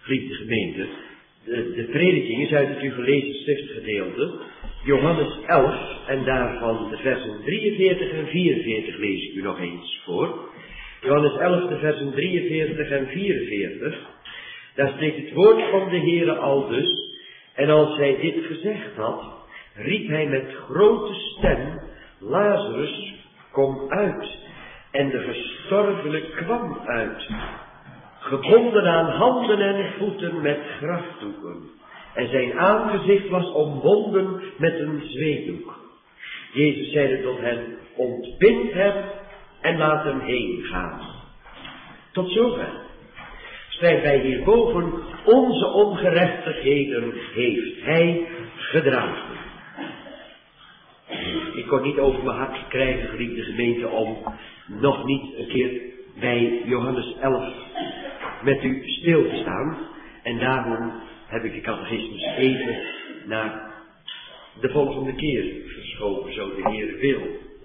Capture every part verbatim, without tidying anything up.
geliefde gemeente. De, de prediking is uit het u gelezen schriftgedeelte, Johannes elf, en daarvan de versen drieënveertig en vierenveertig lees ik u nog eens voor. Johannes elf, de versen drieënveertig en vierenveertig. Daar spreekt het woord van de Heere aldus, en als hij dit gezegd had, riep hij met grote stem, Lazarus, kom uit. En de gestorvene kwam uit, gebonden aan handen en voeten met grafdoeken. En zijn aangezicht was omwonden met een zweetdoek. Jezus zeide tot hen, ontbind hem en laat hem heen gaan. Tot zover. Schrijft hij hierboven, onze ongerechtigheden heeft hij gedragen. Ik kon niet over mijn hart krijgen, geliefde gemeente, om nog niet een keer bij Johannes elf met u stil te staan. En daarom heb ik de catechismus even naar de volgende keer verschoven, zo de Heer wil.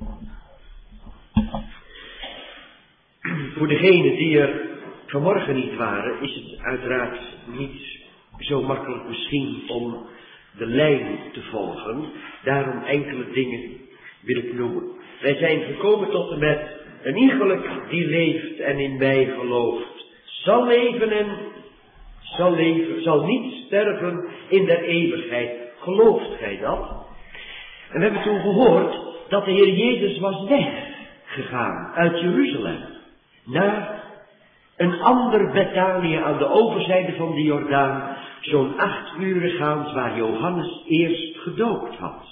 Voor degenen die er vanmorgen niet waren, is het uiteraard niet zo makkelijk misschien om de lijn te volgen. Daarom enkele dingen wil ik noemen. Wij zijn gekomen tot en met een iegelijk die leeft en in mij gelooft, zal leven en zal leven, zal niet sterven in der eeuwigheid. Gelooft gij dat? En we hebben toen gehoord dat de Heer Jezus was weggegaan uit Jeruzalem naar een ander Betanië aan de overzijde van de Jordaan, zo'n acht uren gaans waar Johannes eerst gedoopt had.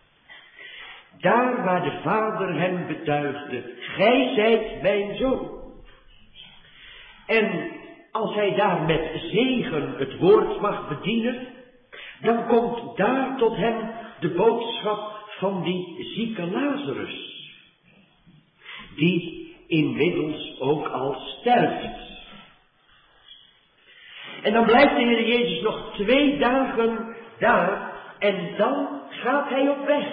Daar waar de Vader hem betuigde, gij zijt mijn zoon. En als hij daar met zegen het woord mag bedienen, dan komt daar tot hem de boodschap van die zieke Lazarus, die inmiddels ook al sterft. En dan blijft de Heer Jezus nog twee dagen daar en dan gaat hij op weg.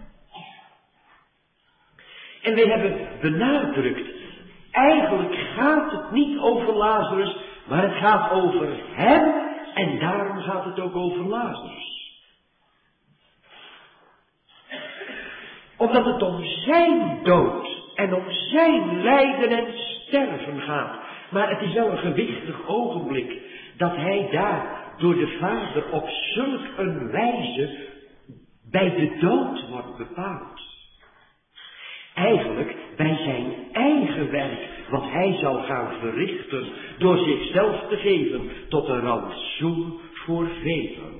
En wij hebben benadrukt, eigenlijk gaat het niet over Lazarus, maar het gaat over hem en daarom gaat het ook over Lazarus. Omdat het om zijn dood en om zijn lijden en sterven gaat. Maar het is wel een gewichtig ogenblik dat hij daar door de Vader op zulk een wijze bij de dood wordt bepaald. Eigenlijk bij zijn eigen werk, wat hij zal gaan verrichten door zichzelf te geven tot een rantsoen voor velen.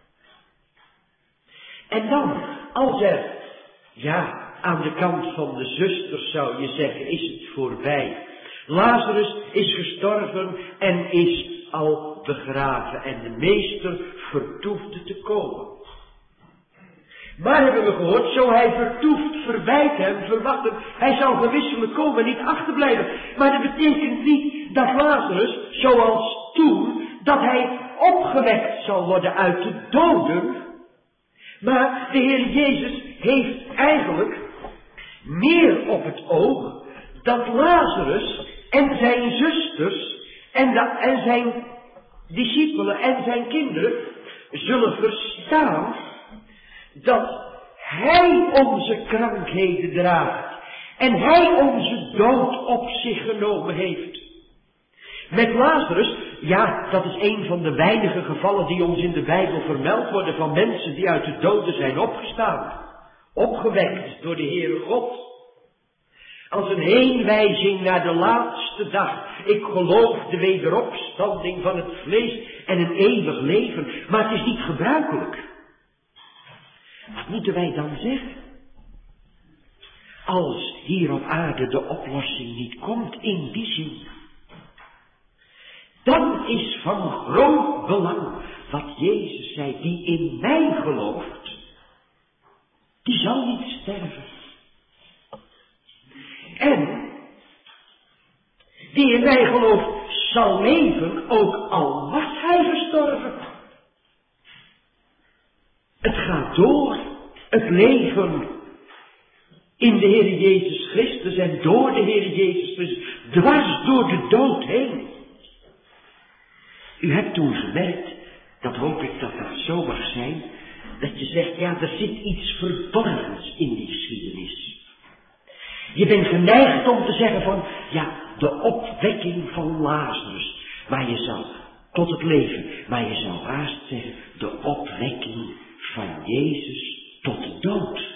En dan, als er, ja, aan de kant van de zusters zou je zeggen, is het voorbij. Lazarus is gestorven en is al begraven en de meester vertoefde te komen. Maar hebben we gehoord, zo hij vertoeft, verwijt hem, verwacht hem, hij zal gewisselijk komen, niet achterblijven. Maar dat betekent niet dat Lazarus, zoals toen, dat hij opgewekt zal worden uit de doden. Maar de Heer Jezus heeft eigenlijk meer op het oog dat Lazarus en zijn zusters en, de, en zijn discipelen en zijn kinderen zullen verstaan dat hij onze krankheden draagt en hij onze dood op zich genomen heeft. Met Lazarus, ja, dat is een van de weinige gevallen die ons in de Bijbel vermeld worden van mensen die uit de doden zijn opgestaan, opgewekt door de Heere God. Als een heenwijzing naar de laatste dag. Ik geloof de wederopstanding van het vlees en een eeuwig leven, maar het is niet gebruikelijk. Wat moeten wij dan zeggen? Als hier op aarde de oplossing niet komt in die zin, dan is van groot belang wat Jezus zei, die in mij gelooft, die zal niet sterven. En die in mij gelooft zal leven, ook al was hij gestorven. Het gaat door, het leven in de Heer Jezus Christus en door de Heer Jezus Christus, dwars door de dood heen. U hebt toen gemerkt, dat hoop ik dat dat zo mag zijn, dat je zegt, ja, er zit iets verborgens in die geschiedenis. Je bent geneigd om te zeggen van, ja, de opwekking van Lazarus, maar je zou tot het leven, maar je zou haast zeggen, de opwekking van Jezus tot de dood.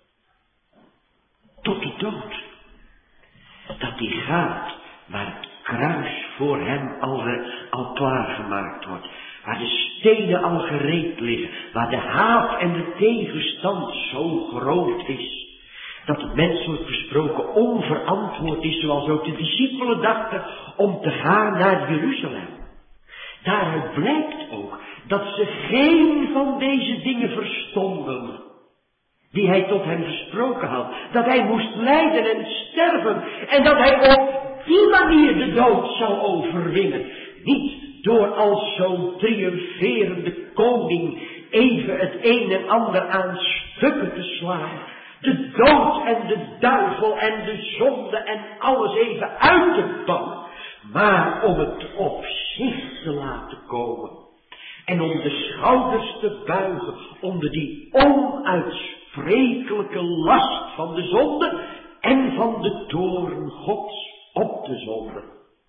Tot de dood. Dat die gaat waar het kruis voor hem al, al klaargemaakt wordt. Waar de stenen al gereed liggen. Waar de haat en de tegenstand zo groot is. Dat het menselijk gesproken onverantwoord is, zoals ook de discipelen dachten, om te gaan naar Jeruzalem. Daaruit blijkt ook dat ze geen van deze dingen verstonden die hij tot hen gesproken had. Dat hij moest lijden en sterven en dat hij op die manier de dood zou overwinnen. Niet door als zo'n triomferende koning even het een en ander aan stukken te slaan. De dood en de duivel en de zonde en alles even uit te bannen. Maar om het op zich te laten komen. En om de schouders te buigen onder die onuitsprekelijke last van de zonde en van de toorn Gods op de zonde.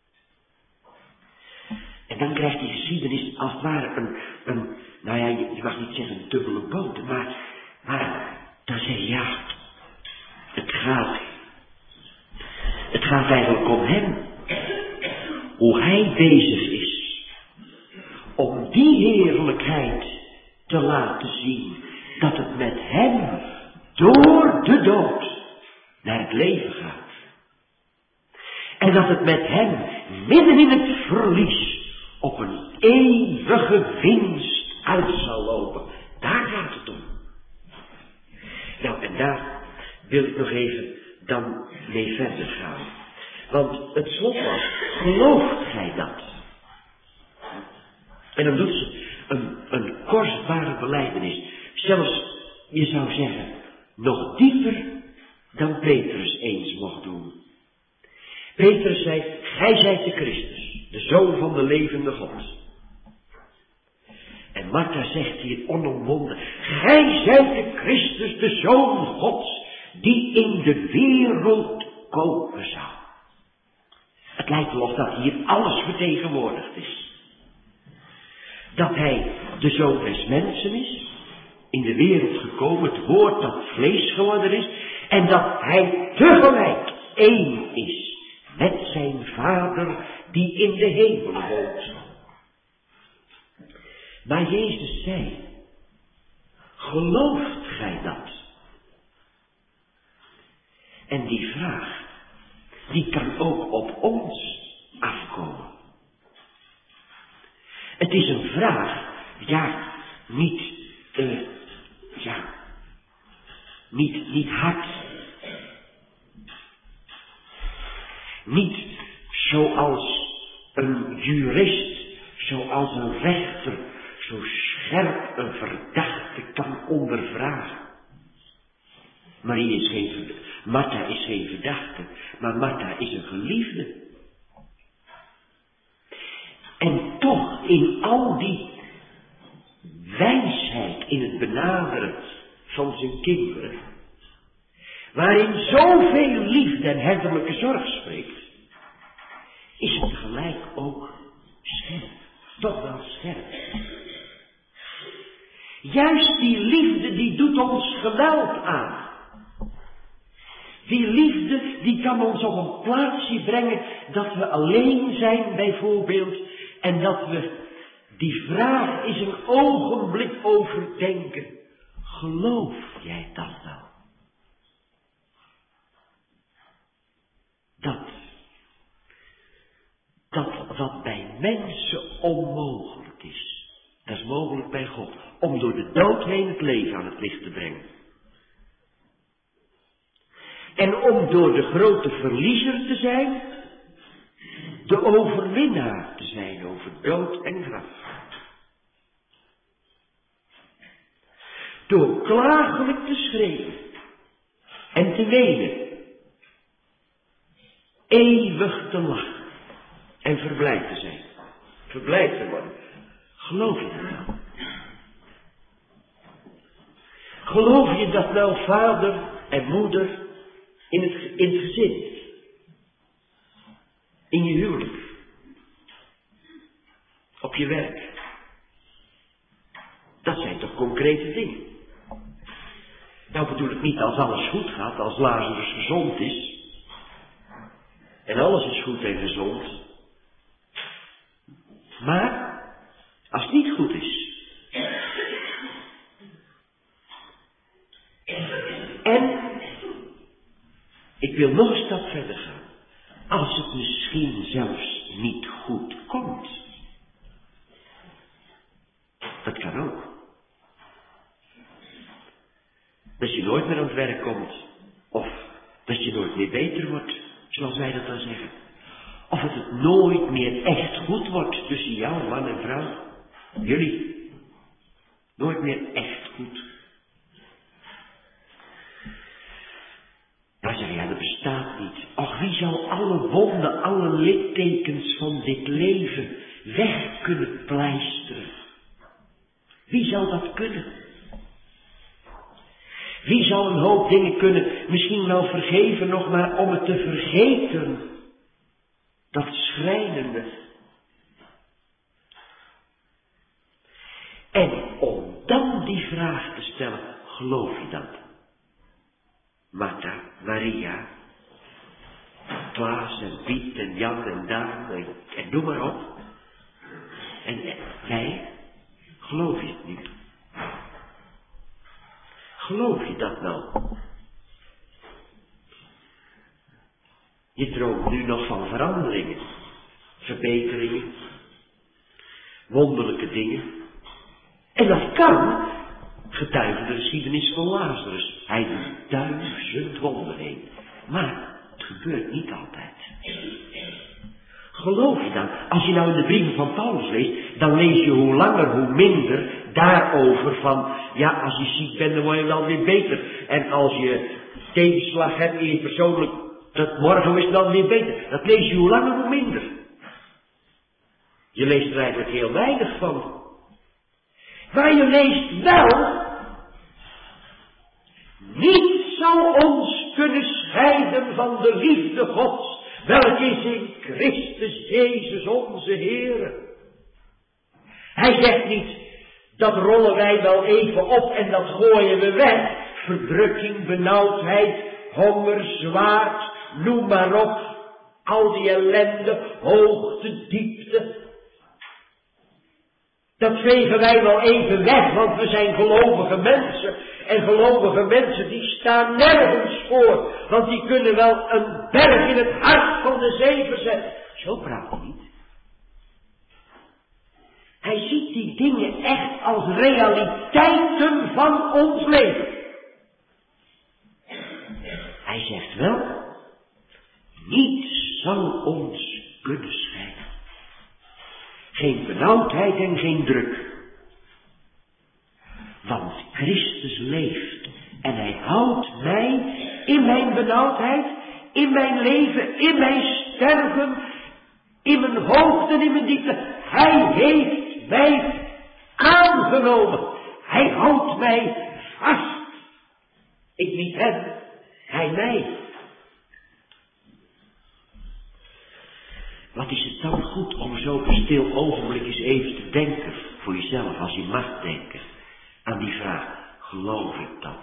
En dan krijgt die geschiedenis als het ware een, een nou ja, je, je mag niet zeggen een dubbele bodem, maar, maar dan zeg je ja, het gaat, het gaat eigenlijk om hem. Hoe hij bezig is om die heerlijkheid te laten zien, dat het met hem door de dood naar het leven gaat. En dat het met hem midden in het verlies op een eeuwige winst uit zal lopen. Daar gaat het om. Nou, en daar wil ik nog even dan mee verder gaan. Want het slot was, gelooft gij dat? En dan doet ze een, een kostbare belijdenis. Zelfs, je zou zeggen, nog dieper dan Petrus eens mocht doen. Petrus zei, gij zijt de Christus, de Zoon van de levende God. En Martha zegt hier onomwonden, gij zijt de Christus, de Zoon Gods, die in de wereld komen zou. Het lijkt wel of dat hier alles vertegenwoordigd is. Dat hij de Zoon des mensen is, in de wereld gekomen, het woord dat vlees geworden is, en dat hij tegelijk één is met zijn Vader die in de hemel woont. Maar Jezus zei, gelooft gij dat? En die vraag, die kan ook op ons afkomen. Het is een vraag, ja, niet, uh, ja, niet, niet hard. Niet zoals een jurist, zoals een rechter, zo scherp een verdachte kan ondervragen. Marie is geen verdachte, Martha is geen verdachte, maar Martha is een geliefde. En toch in al die wijsheid in het benaderen van zijn kinderen, waarin zoveel liefde en herderlijke zorg spreekt, is het tegelijk ook scherp, toch wel scherp. Juist die liefde die doet ons geweld aan. Die liefde die kan ons op een plaatsje brengen dat we alleen zijn bijvoorbeeld en dat we die vraag eens een ogenblik overdenken. Geloof jij dat wel? Dat, dat wat bij mensen onmogelijk is, dat is mogelijk bij God, om door de dood heen het leven aan het licht te brengen. En om door de grote verliezer te zijn, de overwinnaar te zijn over dood en graf. Door klagelijk te schreeuwen en te wenen, eeuwig te lachen en verblijd te zijn. verblijd te worden. Geloof je dat nou? Geloof je dat nou vader en moeder in het, in het gezin, in je huwelijk, op je werk, dat zijn toch concrete dingen? Nou bedoel ik niet als alles goed gaat, als Lazarus gezond is, en alles is goed en gezond, maar als het niet goed is, en ik wil nog een stap verder gaan, als het misschien zelfs niet goed komt, dat kan ook. Dat je nooit meer aan het werk komt, of dat je nooit meer beter wordt, zoals wij dat dan zeggen. Of dat het nooit meer echt goed wordt tussen jou, man en vrouw. Jullie. Nooit meer echt goed. Dan zeg je, ja, dat bestaat niet. Och, wie zou alle wonden, alle littekens van dit leven weg kunnen pleisteren? Wie zou dat kunnen? Wie zou een hoop dingen kunnen, misschien wel vergeven nog maar om het te vergeten? Dat schrijnende. En om dan die vraag te stellen, geloof je dat? Martha, Maria, Klaas en Piet en Jan en Daan en, en noem maar op. En, en wij, geloof je het niet? Geloof je dat nou? Je droomt nu nog van veranderingen, verbeteringen, wonderlijke dingen. En dat kan, getuige de geschiedenis van Lazarus. Hij doet duizend wonderen heen. Maar het gebeurt niet altijd. Geloof je dan? Als je nou in de brieven van Paulus leest, dan lees je hoe langer, hoe minder daarover van, ja, als je ziek bent, dan word je dan weer beter. En als je tegenslag hebt in je persoonlijk, dat morgen is het dan weer beter. Dat lees je hoe langer, hoe minder. Je leest er eigenlijk heel weinig van. Maar je leest wel, niets zou ons kunnen scheiden van de liefde Gods, welke is in Christus Jezus onze Heer. Hij zegt niet, dat rollen wij wel even op en dat gooien we weg. Verdrukking, benauwdheid, honger, zwaard, noem maar op. Al die ellende, hoogte, diepte. Dat vegen wij wel even weg, want we zijn gelovige mensen. En gelovige mensen die staan nergens voor. Want die kunnen wel een berg in het hart van de zee verzetten. Zo praat hij niet. Hij ziet die dingen echt als realiteiten van ons leven. Hij zegt wel, niets zal ons kunnen scheiden. Geen benauwdheid en geen druk. Want Christus leeft en hij houdt mij in mijn benauwdheid, in mijn leven, in mijn sterven, in mijn hoogte en in mijn diepte. Hij heeft mij aangenomen. Hij houdt mij vast. Ik niet hem, hij mij. Wat is het dan goed om zo een stil ogenblik eens even te denken, voor jezelf, als je mag denken, aan die vraag, geloof ik dat?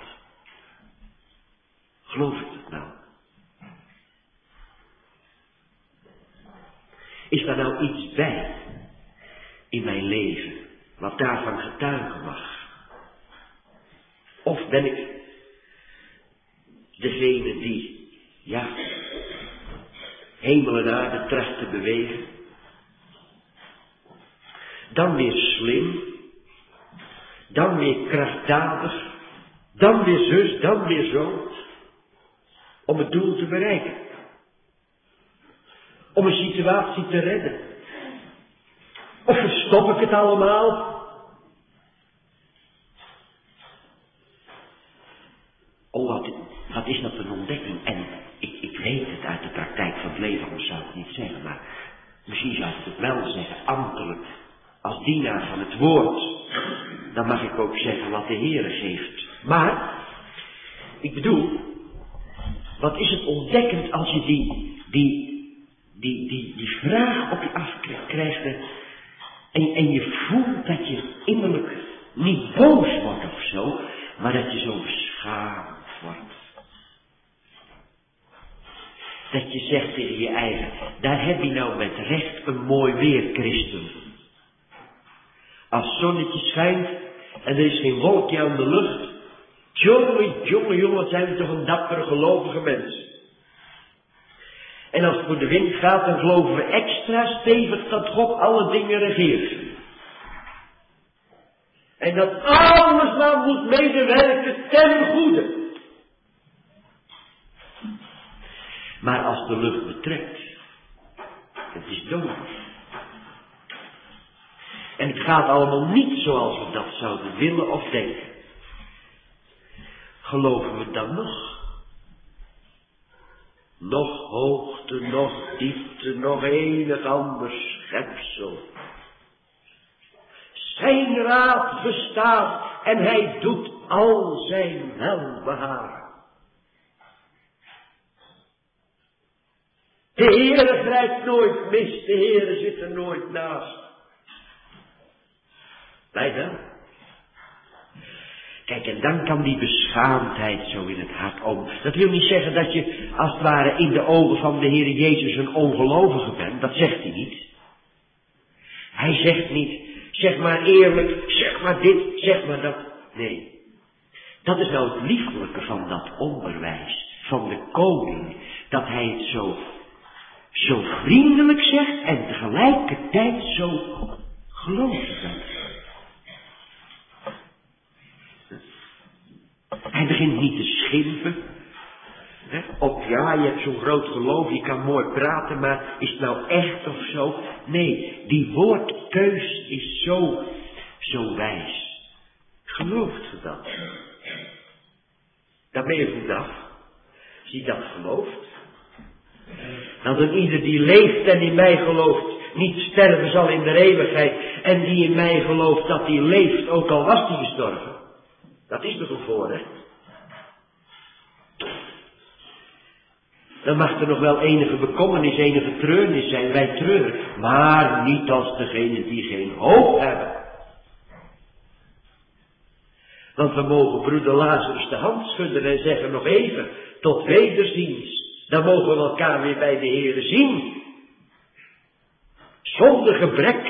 Geloof ik dat nou? Is daar nou iets bij in mijn leven, wat daarvan getuigen mag? Of ben ik degene die, ja, hemel en aarde tracht te bewegen? Dan weer slim, dan weer krachtdadig, dan weer zus, dan weer zo, om het doel te bereiken. Om een situatie te redden. Of verstop ik het allemaal? Oh, wat, wat is dat een ontdekking? En ik, ik weet het uit de praktijk van het leven, anders zou ik het niet zeggen, maar Misschien zou ik het wel zeggen, ambtelijk, als dienaar van het woord. Dan mag ik ook zeggen wat de Heere geeft. Maar, ik bedoel, wat is het ontdekkend als je die, die, die, die, die vraag op je afkrijgt en, en je voelt dat je innerlijk niet boos wordt of zo, maar dat je zo beschaamd wordt. Dat je zegt tegen je eigen, daar heb je nou met recht een mooi weer, christen. Als het zonnetje schijnt en er is geen wolkje aan de lucht. Jongen, jongen, jongen, wat zijn we toch een dappere gelovige mensen. En als het voor de wind gaat, dan geloven we extra stevig dat God alle dingen regeert. En dat alles maar moet medewerken ten goede. Maar als de lucht betrekt, het is donker. En het gaat allemaal niet zoals we dat zouden willen of denken. Geloven we dan nog? Nog hoogte, nog diepte, nog enig ander schepsel. Zijn raad bestaat en hij doet al zijn welbehagen. De Heere grijpt nooit mis, de Heere zit er nooit naast. Wij wel. Kijk, en dan kan die beschaamdheid zo in het hart om. Dat wil niet zeggen dat je, als het ware, in de ogen van de Heere Jezus een ongelovige bent. Dat zegt hij niet. Hij zegt niet, zeg maar eerlijk, zeg maar dit, zeg maar dat. Nee. Dat is nou het liefelijke van dat onderwijs, van de koning. Dat hij het zo, zo vriendelijk zegt en tegelijkertijd zo gelovig bent. Hij begint niet te schimpen. Hè? Op ja, je hebt zo'n groot geloof, je kan mooi praten, maar is het nou echt of zo? Nee, die woordkeus is zo, zo wijs. Gelooft je dat? Dan ben je goed af. Als je dat gelooft. Dat een ieder die leeft en in mij gelooft, niet sterven zal in de eeuwigheid. En die in mij gelooft dat hij leeft, ook al was hij gestorven. Dat is toch een voorrecht? Dan mag er nog wel enige bekommernis, enige treurnis zijn, wij treuren. Maar niet als degenen die geen hoop hebben. Want we mogen broeder Lazarus de hand schudden en zeggen nog even, tot wederziens. Dan mogen we elkaar weer bij de Heere zien. Zonder gebrek.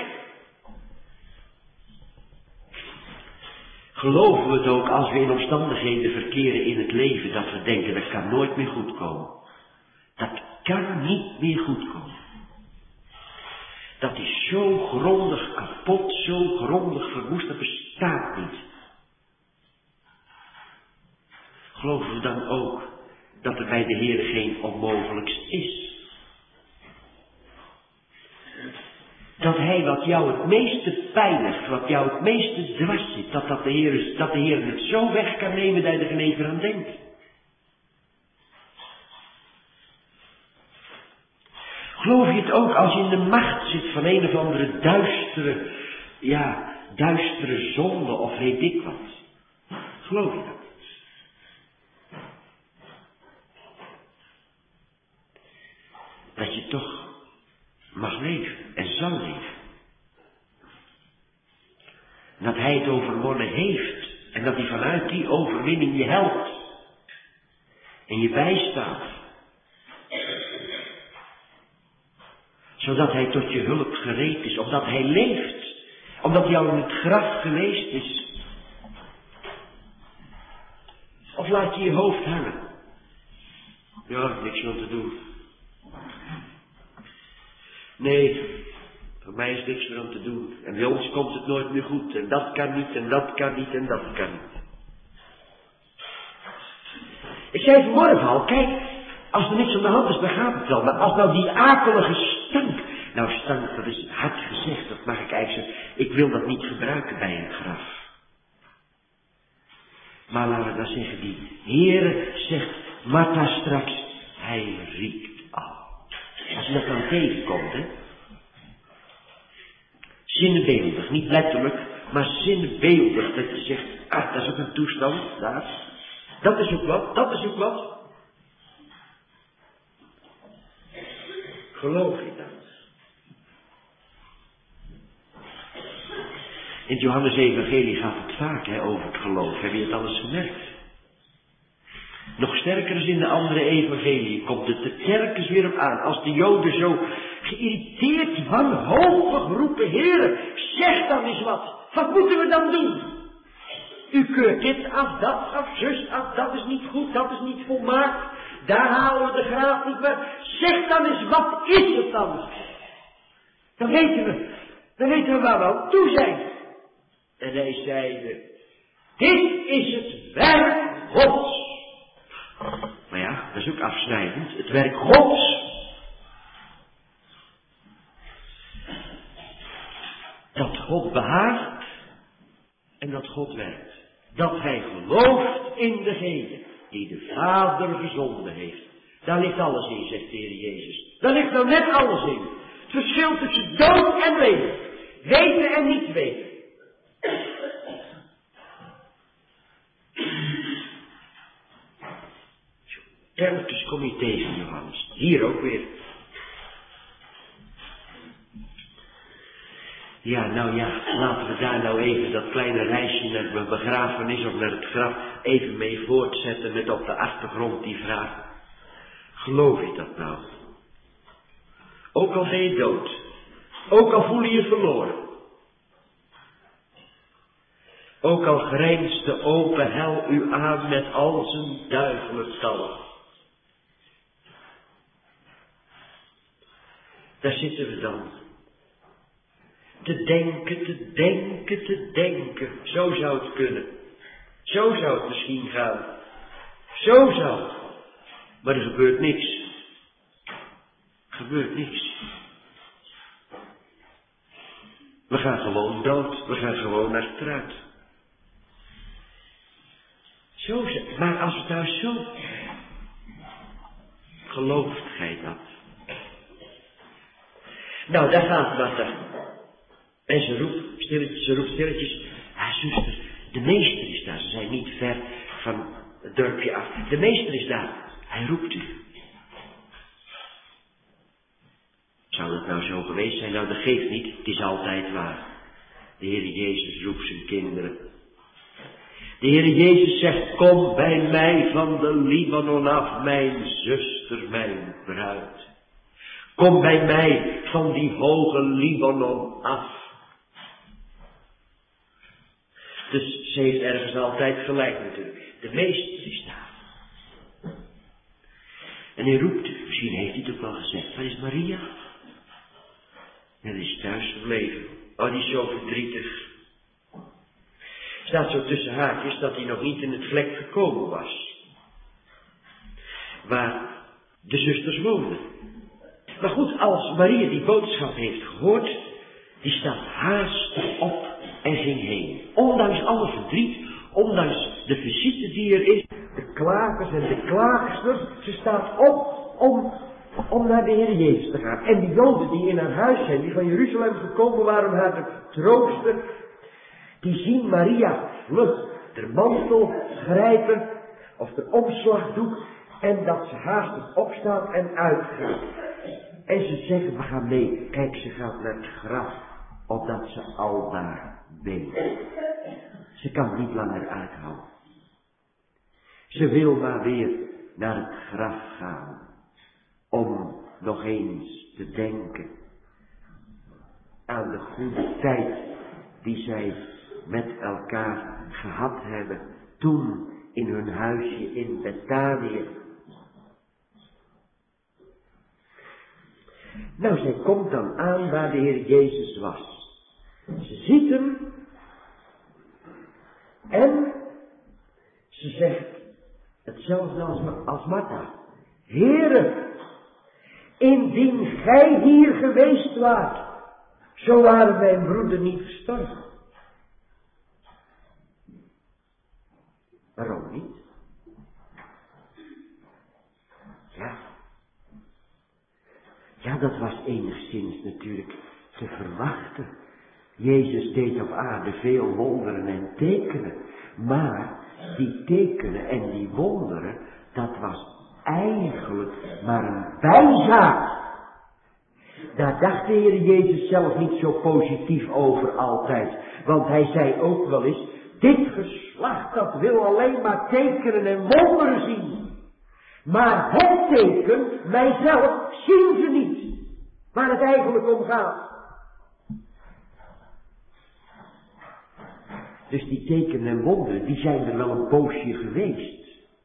Geloven we het ook als we in omstandigheden verkeren in het leven, dat we denken, dat kan nooit meer goed komen. Dat kan niet meer goed komen. Dat is zo grondig kapot, zo grondig verwoest, dat bestaat niet. Geloven we dan ook dat er bij de Heer geen onmogelijks is? Dat hij wat jou het meeste pijnigt, wat jou het meeste dwars zit, dat, dat, de Heer, dat de Heer het zo weg kan nemen dat je er geen even aan denkt. Geloof je het ook als je in de macht zit van een of andere duistere, ja, duistere zonde of weet ik wat? Geloof je dat? Dat je toch mag leven en zal leven. Dat hij het overwonnen heeft en dat hij vanuit die overwinning je helpt en je bijstaat. Zodat hij tot je hulp gereed is, omdat hij leeft, omdat hij al in het graf geweest is. Of laat je je hoofd hangen. Ja, niks aan te doen. Nee, voor mij is niks meer aan te doen. En bij ons komt het nooit meer goed. En dat kan niet, en dat kan niet, en dat kan niet. Ik zei vanmorgen al, kijk, als er niks aan de hand is, dan gaat het wel. Maar als nou die akelige stank, nou stank, dat is hard gezegd, dat mag ik eigenlijk zeggen. Ik wil dat niet gebruiken bij een graf. Maar laten we dan zeggen, die Heere zegt, Martha straks, hij riekt al. Als je dat dan tegenkomt, hè. Zinnebeeldig, niet letterlijk, maar zinnebeeldig. Dat je zegt, ah, dat is ook een toestand, daar. Dat is ook wat, dat is ook wat. Geloof je dat? In het Johannes-evangelie gaat het vaak hè, over het geloof. Heb je het alles gemerkt? Nog sterker is in de andere evangelie komt het er telkens weer op aan. Als de Joden zo geïrriteerd, wanhopig roepen, Heere, zeg dan eens wat. Wat moeten we dan doen? U keurt dit af, dat af, zus af, dat is niet goed, dat is niet volmaakt. Daar halen we de graaf niet meer. Zeg dan eens, wat is het dan? Dan weten we, dan weten we waar we aan toe zijn. En hij zeide, dit is het werk Gods. Maar ja, dat is ook afsnijdend. Het werk Gods. Dat God behaagt en dat God werkt. Dat hij gelooft in degene die de Vader gezonden heeft. Daar ligt alles in, zegt de Heer Jezus. Daar ligt nou net alles in. Het verschil tussen dood en leven. Weten en niet weten. Telkens kom je tegen, Johannes. Hier ook weer. Ja, nou ja, laten we daar nou even dat kleine reisje naar de begrafenis of naar het graf even mee voortzetten met op de achtergrond die vraag. Geloof je dat nou? Ook al ben je dood. Ook al voel je je verloren. Ook al grijnst de open hel u aan met al zijn duivelentallen. Daar zitten we dan. Te denken, te denken, te denken. Zo zou het kunnen. Zo zou het misschien gaan. Zo zou het. Maar er gebeurt niks. Er gebeurt niks. We gaan gewoon dood. We gaan gewoon achteruit. Zo, maar als het nou zo... Gelooft gij dat? Nou, daar gaat Martha. En ze roept stilletjes, ze roept stilletjes. Ah, zuster, de meester is daar. Ze zijn niet ver van het dorpje af. De meester is daar. Hij roept u. Zou dat nou zo geweest zijn? Nou, dat geeft niet. Het is altijd waar. De Heer Jezus roept zijn kinderen. De Heer Jezus zegt, kom bij mij van de Libanon af, mijn zuster, mijn bruid. Kom bij mij van die hoge Libanon af. Dus ze heeft ergens altijd gelijk natuurlijk. De meester is daar. En hij roept, misschien heeft hij het ook wel gezegd, waar is Maria? En die is thuis gebleven. Oh, die is zo verdrietig. Staat zo tussen haakjes dat hij nog niet in het vlek gekomen was. Waar de zusters woonden. Maar goed, als Maria die boodschap heeft gehoord, die staat haast op en ging heen. Ondanks alle verdriet, ondanks de visite die er is, de klagers en de klaagsters, ze staat op om, om naar de Heer Jezus te gaan. En die Joden die in haar huis zijn, die van Jeruzalem gekomen waren om haar te troosten, die zien Maria vlug de mantel grijpen of de omslagdoek en dat ze haastig opstaat en uitgaat. En ze zeggen, we gaan mee. Kijk, ze gaat naar het graf, opdat ze al daar weet. Ze kan het niet langer uithouden. Ze wil maar weer naar het graf gaan, om nog eens te denken aan de goede tijd die zij met elkaar gehad hebben, toen in hun huisje in Betanië. Nou, zij komt dan aan waar de Heer Jezus was. Ze ziet hem en ze zegt hetzelfde als, als Martha. Heere, indien gij hier geweest waart, zo waren mijn broeder niet gestorven. Waarom niet? Ja. Ja, dat was enigszins natuurlijk te verwachten. Jezus deed op aarde veel wonderen en tekenen. Maar die tekenen en die wonderen, dat was eigenlijk maar een bijzaak. Daar dacht de Heer Jezus zelf niet zo positief over altijd. Want hij zei ook wel eens, dit geslacht dat wil alleen maar tekenen en wonderen zien. Maar het teken, mijzelf, zien ze niet. Waar het eigenlijk om gaat. Dus die tekenen en wonderen, die zijn er wel een poosje geweest.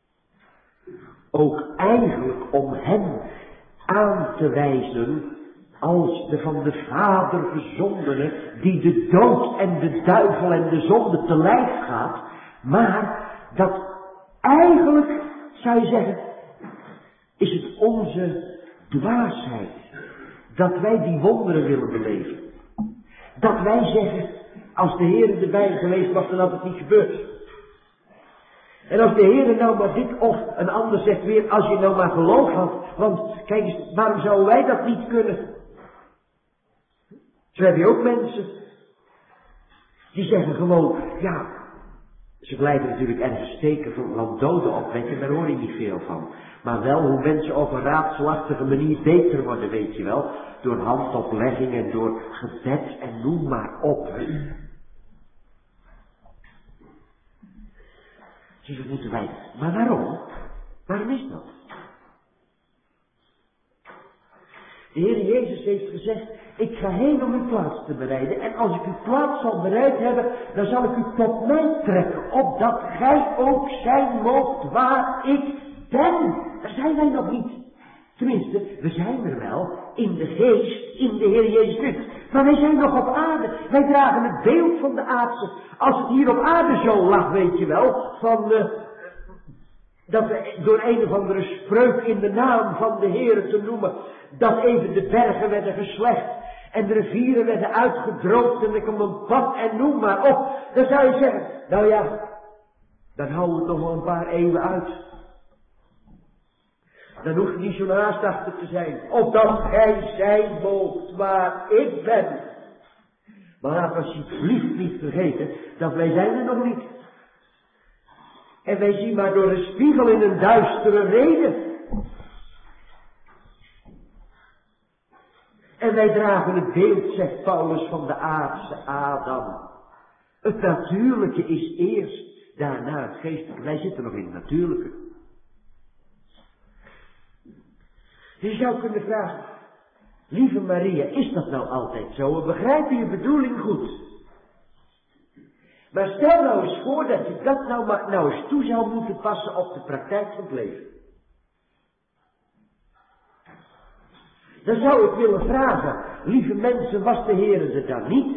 Ook eigenlijk om hem aan te wijzen als de van de Vader gezondene, die de dood en de duivel en de zonde te lijf gaat. Maar dat eigenlijk, zou je zeggen, is het onze dwaasheid. Dat wij die wonderen willen beleven. Dat wij zeggen, als de Heer erbij geweest was, dan had het niet gebeurd. En als de Heer nou maar dit of een ander zegt weer, als je nou maar geloof had. Want kijk eens, waarom zouden wij dat niet kunnen? Zo heb je ook mensen die zeggen gewoon, ja, ze blijven natuurlijk ergens steken van, van doden opwekken, daar hoor je niet veel van. Maar wel hoe mensen op een raadselachtige manier beter worden, weet je wel. Door handoplegging en door gebed en noem maar op. Dus dat moeten wij. Maar waarom? Waarom is dat? De Heer Jezus heeft gezegd, ik ga heen om uw plaats te bereiden. En als ik uw plaats zal bereid hebben, dan zal ik u tot mij trekken. Opdat gij ook zijn moogt waar ik ben. Daar zijn wij nog niet. Tenminste, we zijn er wel. In de geest, in de Heer Jezus Christus. Maar wij zijn nog op aarde. Wij dragen het beeld van de aardse. Als het hier op aarde zo lag, weet je wel. Van... Uh, Dat we door een of andere spreuk in de naam van de Heer te noemen, dat even de bergen werden geslecht en de rivieren werden uitgedroogd en er kwam een pad en noem maar op. Dan zou je zeggen, nou ja, dan houden we het nog wel een paar eeuwen uit. Dan hoef je niet zo naastachtig te zijn. Opdat gij zijn moogt waar ik ben. Maar laat alsjeblieft niet vergeten dat wij zijn er nog niet. En wij zien maar door een spiegel in een duistere reden. En wij dragen het beeld, zegt Paulus, van de aardse Adam. Het natuurlijke is eerst, daarna het geestelijke. Wij zitten nog in het natuurlijke. Je zou kunnen vragen, lieve Maria, is dat nou altijd zo? We begrijpen je bedoeling goed. Maar stel nou eens voor dat je dat nou maar nou eens toe zou moeten passen op de praktijk van het leven. Dan zou ik willen vragen, lieve mensen, was de Heer er dan niet?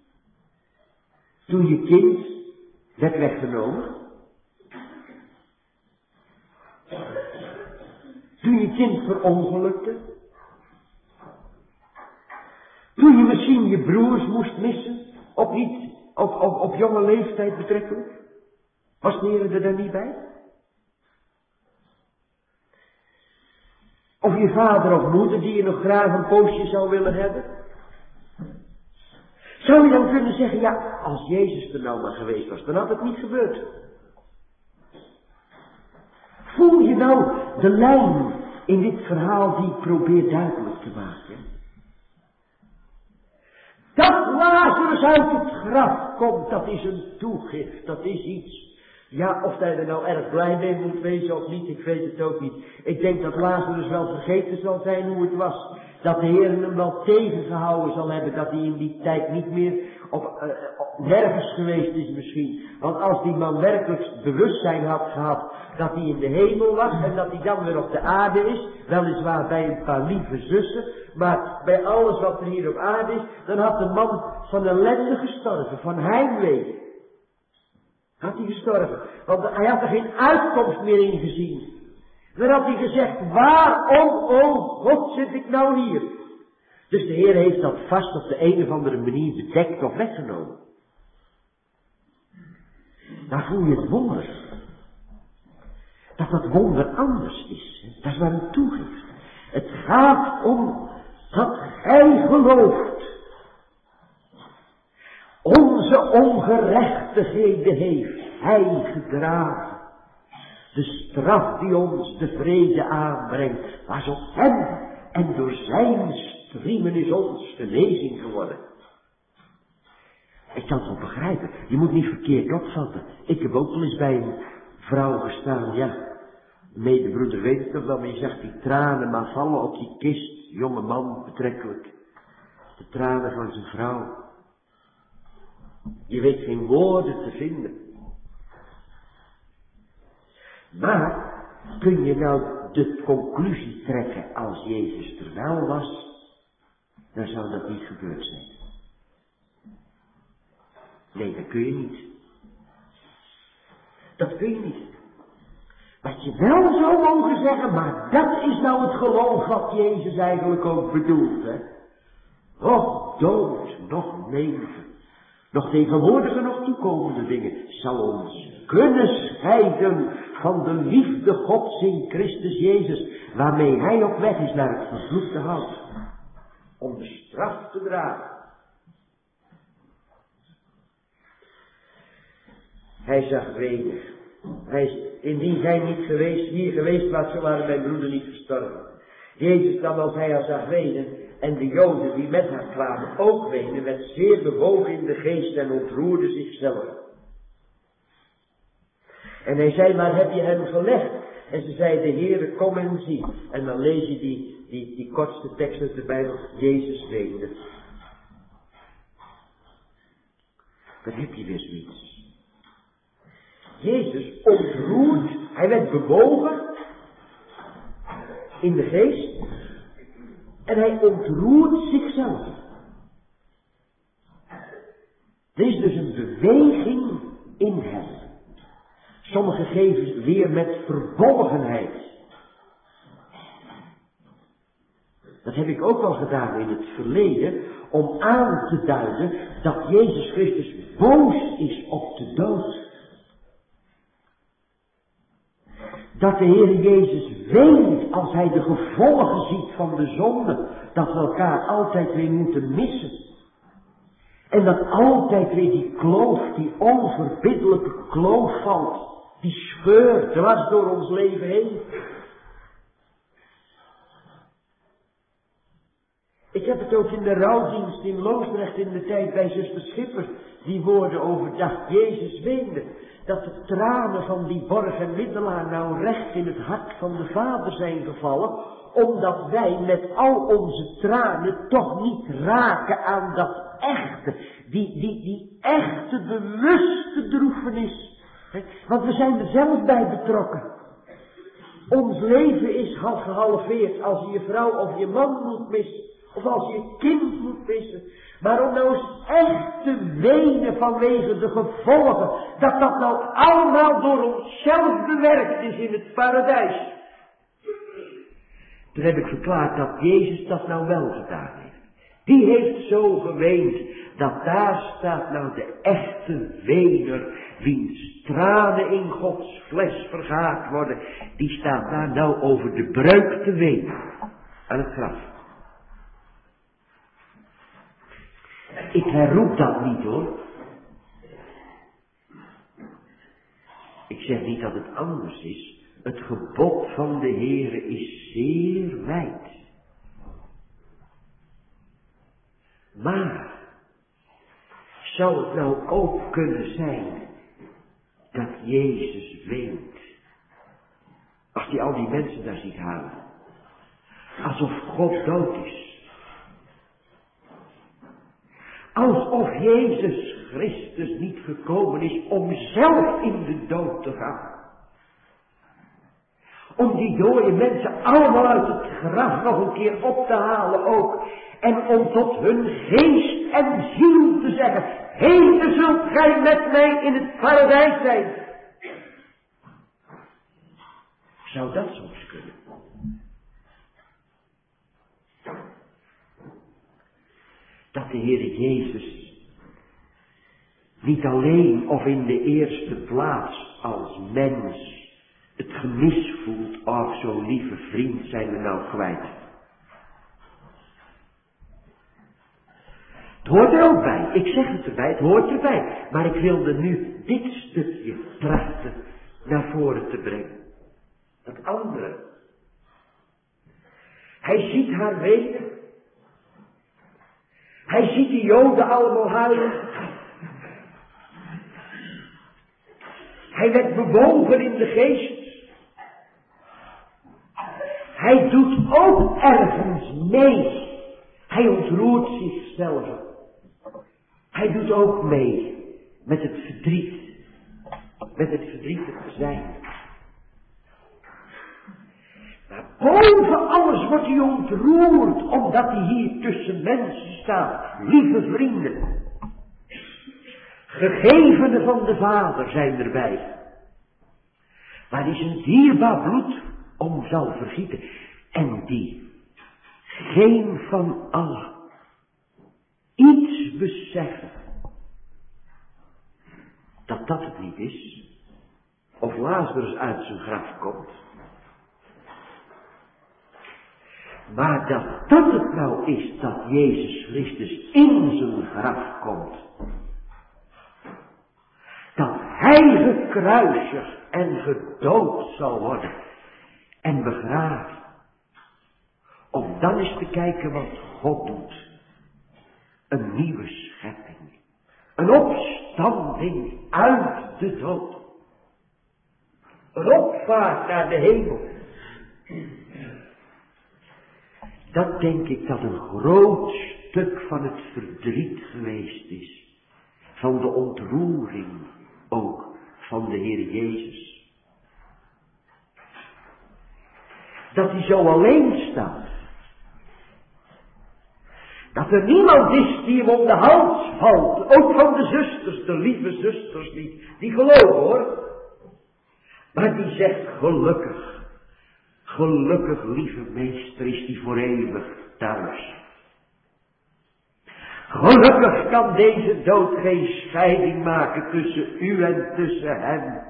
Toen je kind werd weggenomen? Toen je kind verongelukte? Toen je misschien je broers moest missen? Of niet? Op, op, op jonge leeftijd betrekkelijk? Was de Heer er dan niet bij? Of je vader of moeder die je nog graag een poosje zou willen hebben? Zou je dan kunnen zeggen, ja, als Jezus er nou maar geweest was, dan had het niet gebeurd. Voel je nou de lijn in dit verhaal die ik probeer duidelijk te maken? Dat Lazarus uit het graf komt, dat is een toegift, dat is iets. Ja, of hij er nou erg blij mee moet wezen of niet, ik weet het ook niet. Ik denk dat Lazarus wel vergeten zal zijn hoe het was. Dat de Heer hem wel tegengehouden zal hebben, dat hij in die tijd niet meer op, uh, op nergens geweest is misschien. Want als die man werkelijk bewustzijn had gehad dat hij in de hemel was en dat hij dan weer op de aarde is, weliswaar bij een paar lieve zussen, maar bij alles wat er hier op aarde is, dan had de man van ellende gestorven, van heimwee. Had hij gestorven, want hij had er geen uitkomst meer in gezien. Dan had hij gezegd, waarom, o God, zit ik nou hier? Dus de Heer heeft dat vast op de een of andere manier bedekt of weggenomen. Daar voel je het wonder. Dat dat wonder anders is. Hè? Dat is waar het toegeeft. Het gaat om dat gij gelooft. Onze ongerechtigheden heeft hij gedragen. De straf die ons de vrede aanbrengt, was op hem en door zijn striemen is ons genezing geworden. Ik kan het wel begrijpen, je moet niet verkeerd opvatten. Ik heb ook wel eens bij een vrouw gestaan, ja, medebroeder weet het nog wel, maar je zag die tranen maar vallen op die kist, jonge man betrekkelijk. De tranen van zijn vrouw. Je weet geen woorden te vinden. Maar, kun je nou de conclusie trekken als Jezus er wel was, dan zou dat niet gebeurd zijn. Nee, dat kun je niet. Dat kun je niet. Wat je wel zou mogen zeggen, maar dat is nou het geloof wat Jezus eigenlijk ook bedoelt, hè. Nog dood, nog leven, nog tegenwoordige, nog toekomende dingen, zal ons kunnen scheiden van de liefde Gods in Christus Jezus, waarmee hij op weg is naar het vervloekte hout, om de straf te dragen. Hij zag weinig. Hij is indien zij niet geweest, hier geweest was, zo waren mijn broeder niet gestorven. Jezus dan als hij haar zag wenen, en de Joden die met haar kwamen ook wenen, werd zeer bewogen in de geest en ontroerde zichzelf. En hij zei, maar heb je hem gelegd? En ze zei, de Heere, kom en zie. En dan lees je die, die, die kortste tekst uit de Bijbel, Jezus weende. Dan heb je weer zoiets. Jezus ontroert, hij werd bewogen in de geest en hij ontroert zichzelf. Er is dus een beweging in hem. Sommigen geven weer met verbolgenheid. Dat heb ik ook al gedaan in het verleden, om aan te duiden dat Jezus Christus boos is op de dood. Dat de Heer Jezus weent als hij de gevolgen ziet van de zonde. Dat we elkaar altijd weer moeten missen. En dat altijd weer die kloof, die onverbiddelijke kloof valt. Die scheur dwars door ons leven heen. Ik heb het ook in de rouwdienst in Loosdrecht in de tijd bij zuster Schipper. Die woorden overdacht. Jezus weende. Dat de tranen van die borg en middelaar nou recht in het hart van de Vader zijn gevallen. Omdat wij met al onze tranen toch niet raken aan dat echte. Die, die, die echte bewuste droefenis. Want we zijn er zelf bij betrokken. Ons leven is half gehalveerd als je je vrouw of je man moet missen. Of als je je kind moet missen. Maar om nou eens echt te wenen vanwege de gevolgen. Dat dat nou allemaal door onszelf bewerkt is in het paradijs. Toen heb ik verklaard dat Jezus dat nou wel gedaan heeft. Die heeft zo geweend. Dat daar staat nou de echte wener. Wiens tranen in Gods fles vergaard worden. Die staat daar nou over de breuk te wenen. Aan het graf. Ik herroep dat niet hoor. Ik zeg niet dat het anders is. Het gebod van de Heere is zeer wijd. Maar zou het nou ook kunnen zijn dat Jezus weent als hij al die mensen daar ziet halen? Alsof God dood is. Alsof Jezus Christus niet gekomen is om zelf in de dood te gaan. Om die dode mensen allemaal uit het graf nog een keer op te halen ook. En om tot hun geest en ziel te zeggen, heden zult gij met mij in het paradijs zijn. Zou dat soms kunnen? Dat de Heer Jezus niet alleen of in de eerste plaats als mens het gemis voelt, of zo'n lieve vriend zijn we nou kwijt. hoort er ook bij. Ik zeg het erbij, het hoort erbij. Maar ik wilde nu dit stukje trachten naar voren te brengen. Dat andere. Hij ziet haar wenen. Hij ziet die Joden allemaal huilen. Hij werd bewogen in de geest. Hij doet ook ergens mee. Hij ontroert zichzelf. Hij doet ook mee met het verdriet. Met het verdrietige zijn. Maar boven alles wordt hij ontroerd, omdat hij hier tussen mensen staat. Lieve vrienden. Gegevenen van de Vader zijn erbij. Waar hij zijn dierbaar bloed om zal vergieten. En die geen van allen iets beseffen dat dat het niet is. Of Lazarus uit zijn graf komt. Maar dat dat het nou is dat Jezus Christus in zijn graf komt. Dat hij gekruisigd en gedood zal worden. En begraven. Om dan eens te kijken wat God doet. Een nieuwe schepping. Een opstanding uit de dood. Een opvaart naar de hemel. Dat denk ik dat een groot stuk van het verdriet geweest is. Van de ontroering ook van de Heer Jezus. Dat hij zo alleen staat. Dat er niemand is die hem om de hals valt. Ook van de zusters, de lieve zusters niet. Die geloven hoor. Maar die zegt gelukkig. Gelukkig lieve meester is die voor eeuwig thuis. Gelukkig kan deze dood geen scheiding maken tussen u en tussen hem.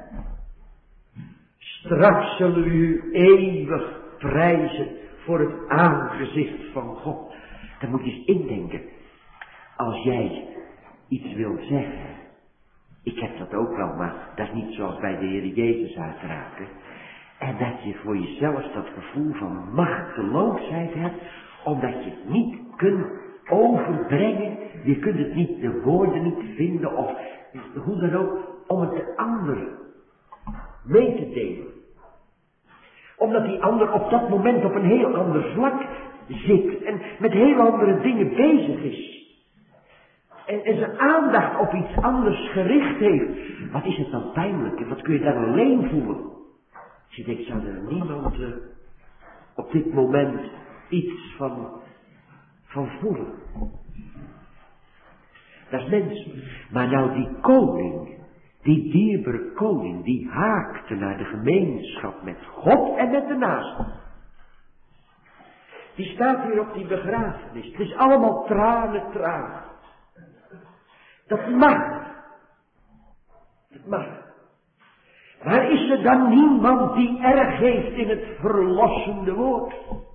Straks zullen we u eeuwig prijzen voor het aangezicht van God. Dan moet je eens indenken. Als jij iets wilt zeggen. Ik heb dat ook wel, maar dat is niet zoals bij de Heer Jezus uiteraard. Hè. En dat je voor jezelf dat gevoel van machteloosheid hebt. Omdat je het niet kunt overbrengen. Je kunt het niet, de woorden niet vinden. Of hoe dan ook. Om het de ander mee te delen. Omdat die ander op dat moment op een heel ander vlak zit. En met heel andere dingen bezig is. En, en zijn aandacht op iets anders gericht heeft. Wat is het dan pijnlijk? En wat kun je daar alleen voelen? Als je denkt, zou er niemand uh, op dit moment iets van, van voelen? Dat is mensen. Maar nou die koning, die dierbare koning, die haakte naar de gemeenschap met God en met de naaste. Die staat hier op die begrafenis. Het is allemaal tranen, tranen. Dat mag. Dat mag. Maar is er dan niemand die erg heeft in het verlossende woord?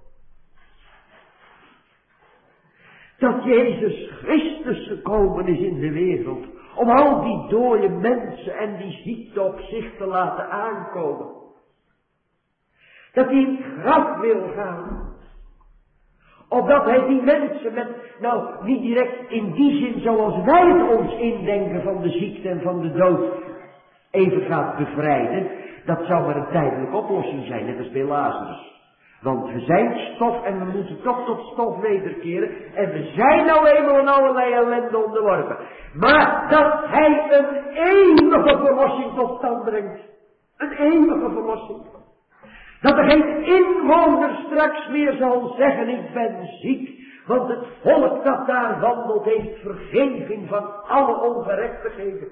Dat Jezus Christus gekomen is in de wereld. Om al die dode mensen en die ziekte op zich te laten aankomen. Dat hij in het graf wil gaan. Opdat hij die mensen met, nou niet direct in die zin zoals wij het ons indenken van de ziekte en van de dood, even gaat bevrijden. Dat zou maar een tijdelijke oplossing zijn, net als bij Lazarus. Want we zijn stof en we moeten toch tot stof wederkeren. En we zijn nou eenmaal in allerlei ellende onderworpen. Maar dat hij een eeuwige verlossing tot stand brengt. Een eeuwige verlossing. Dat er geen inwoner straks meer zal zeggen, ik ben ziek. Want het volk dat daar wandelt heeft vergeving van alle ongerechtigheden.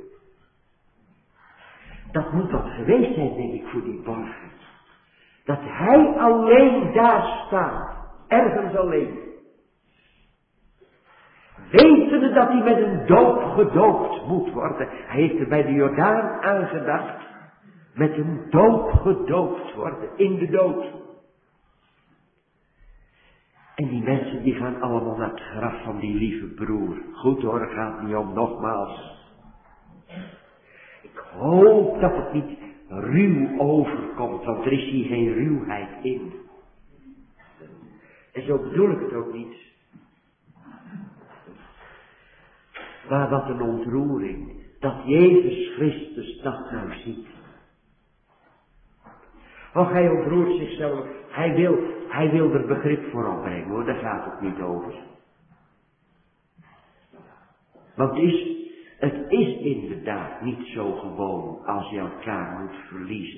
Dat moet wat geweest zijn, denk ik, voor die borger. Dat hij alleen daar staat. Ergens alleen. Wetende dat hij met een doop gedoopt moet worden. Hij heeft er bij de Jordaan aan gedacht. Met een doop gedoopt worden. In de dood. En die mensen die gaan allemaal naar het graf van die lieve broer. Goed hoor, gaat niet om, nogmaals. Ik hoop dat het niet ruw overkomt, want er is hier geen ruwheid in. En zo bedoel ik het ook niet. Maar wat een ontroering, dat Jezus Christus dat nou ziet. Och, hij ontroert zichzelf, hij wil, hij wil er begrip voor opbrengen hoor, daar gaat het niet over. Want het is, het is inderdaad niet zo gewoon als je elkaar moet verliezen.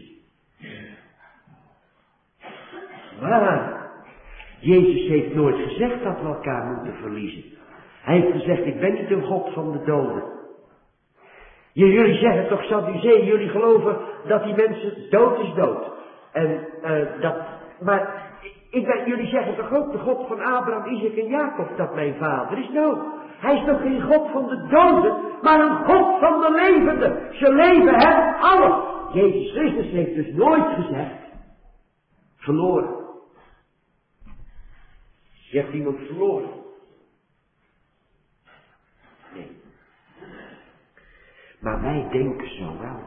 Maar Jezus heeft nooit gezegd dat we elkaar moeten verliezen. Hij heeft gezegd, ik ben niet een God van de doden. Jullie zeggen toch, Sadduceeën, jullie geloven dat die mensen dood is dood. En uh, dat, maar ik ben, jullie zeggen toch ook, de God van Abraham, Isaac en Jacob, dat mijn vader is. Nou, hij is toch geen God van de doden, maar een God van de levenden. Ze leven hebben alles. Jezus Christus heeft dus nooit gezegd, verloren. Je hebt iemand verloren. Nee. Maar wij denken zo wel.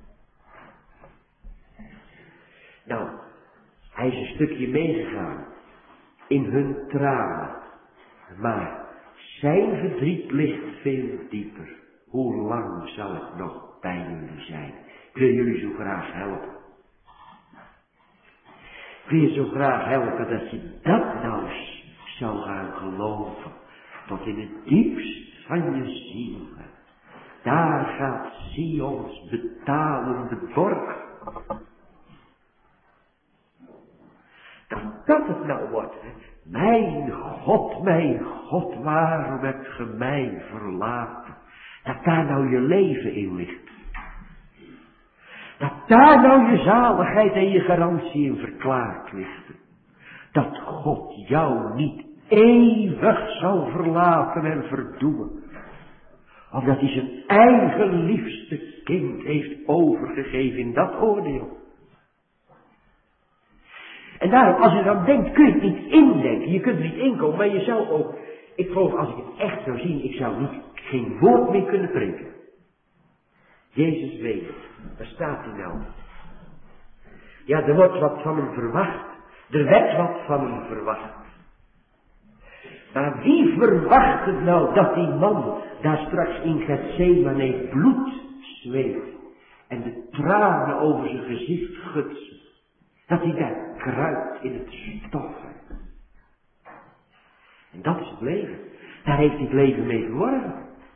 Nou, hij is een stukje meegegaan in hun tranen. Maar zijn verdriet ligt veel dieper. Hoe lang zal het nog bij jullie zijn? Ik wil jullie zo graag helpen. Ik wil je zo graag helpen dat je dat nou zou gaan geloven. Tot in het diepst van je ziel. Daar gaat Sions betalende borg. Dat dat het nou wordt. Hè? Mijn God, mijn God, waarom hebt ge mij verlaten? Dat daar nou je leven in ligt. Dat daar nou je zaligheid en je garantie in verklaard ligt. Dat God jou niet eeuwig zal verlaten en verdoemen. Omdat hij zijn eigen liefste kind heeft overgegeven in dat oordeel. En daarom, als je dan denkt, kun je het niet indenken. Je kunt er niet inkomen, maar je zou ook, ik geloof, als ik het echt zou zien, ik zou niet, geen woord meer kunnen preken. Jezus weet het. Waar staat hij nou? Ja, er wordt wat van hem verwacht. Er werd wat van hem verwacht. Maar wie verwacht het nou dat die man daar straks in Gethsemane bloed zweet en de tranen over zijn gezicht gutsen? Dat hij daar kruipt in het stof. En dat is het leven. Daar heeft hij het leven mee verworven.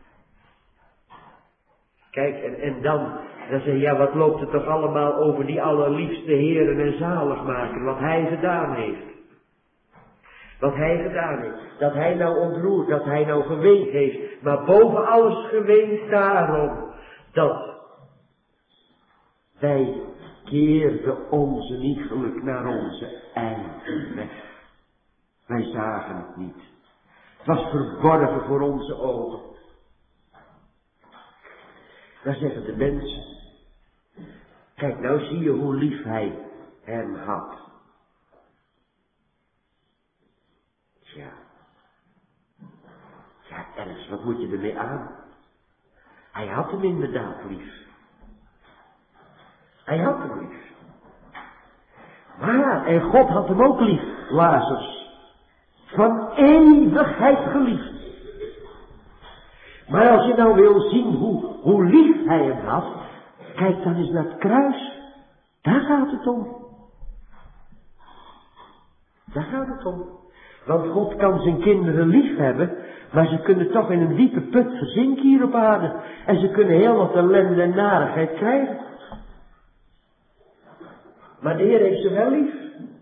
Kijk, en, en dan, dan zeg je, ja, wat loopt er toch allemaal over die allerliefste heren en zaligmaker, wat hij gedaan heeft. Wat hij gedaan heeft. Dat hij nou ontroert, dat hij nou geweend heeft. Maar boven alles geweend daarom, dat wij keerden onze iegelijk naar onze eigen weg. Wij zagen het niet. Het was verborgen voor onze ogen. Dan zeggen de mensen, kijk nou zie je hoe lief hij hem had. Ja. Ja, Ernst, wat moet je ermee aan? Hij had hem inderdaad lief. Hij had hem lief. Maar, en God had hem ook lief, Lazarus. Van eeuwigheid geliefd. Maar als je nou wil zien hoe, hoe lief hij hem had, kijk dan eens naar het kruis. Daar gaat het om. Daar gaat het om. Want God kan zijn kinderen lief hebben, maar ze kunnen toch in een diepe put verzinken hier op aarde. En ze kunnen heel wat ellende en narigheid krijgen. Maar de Heer heeft ze wel lief.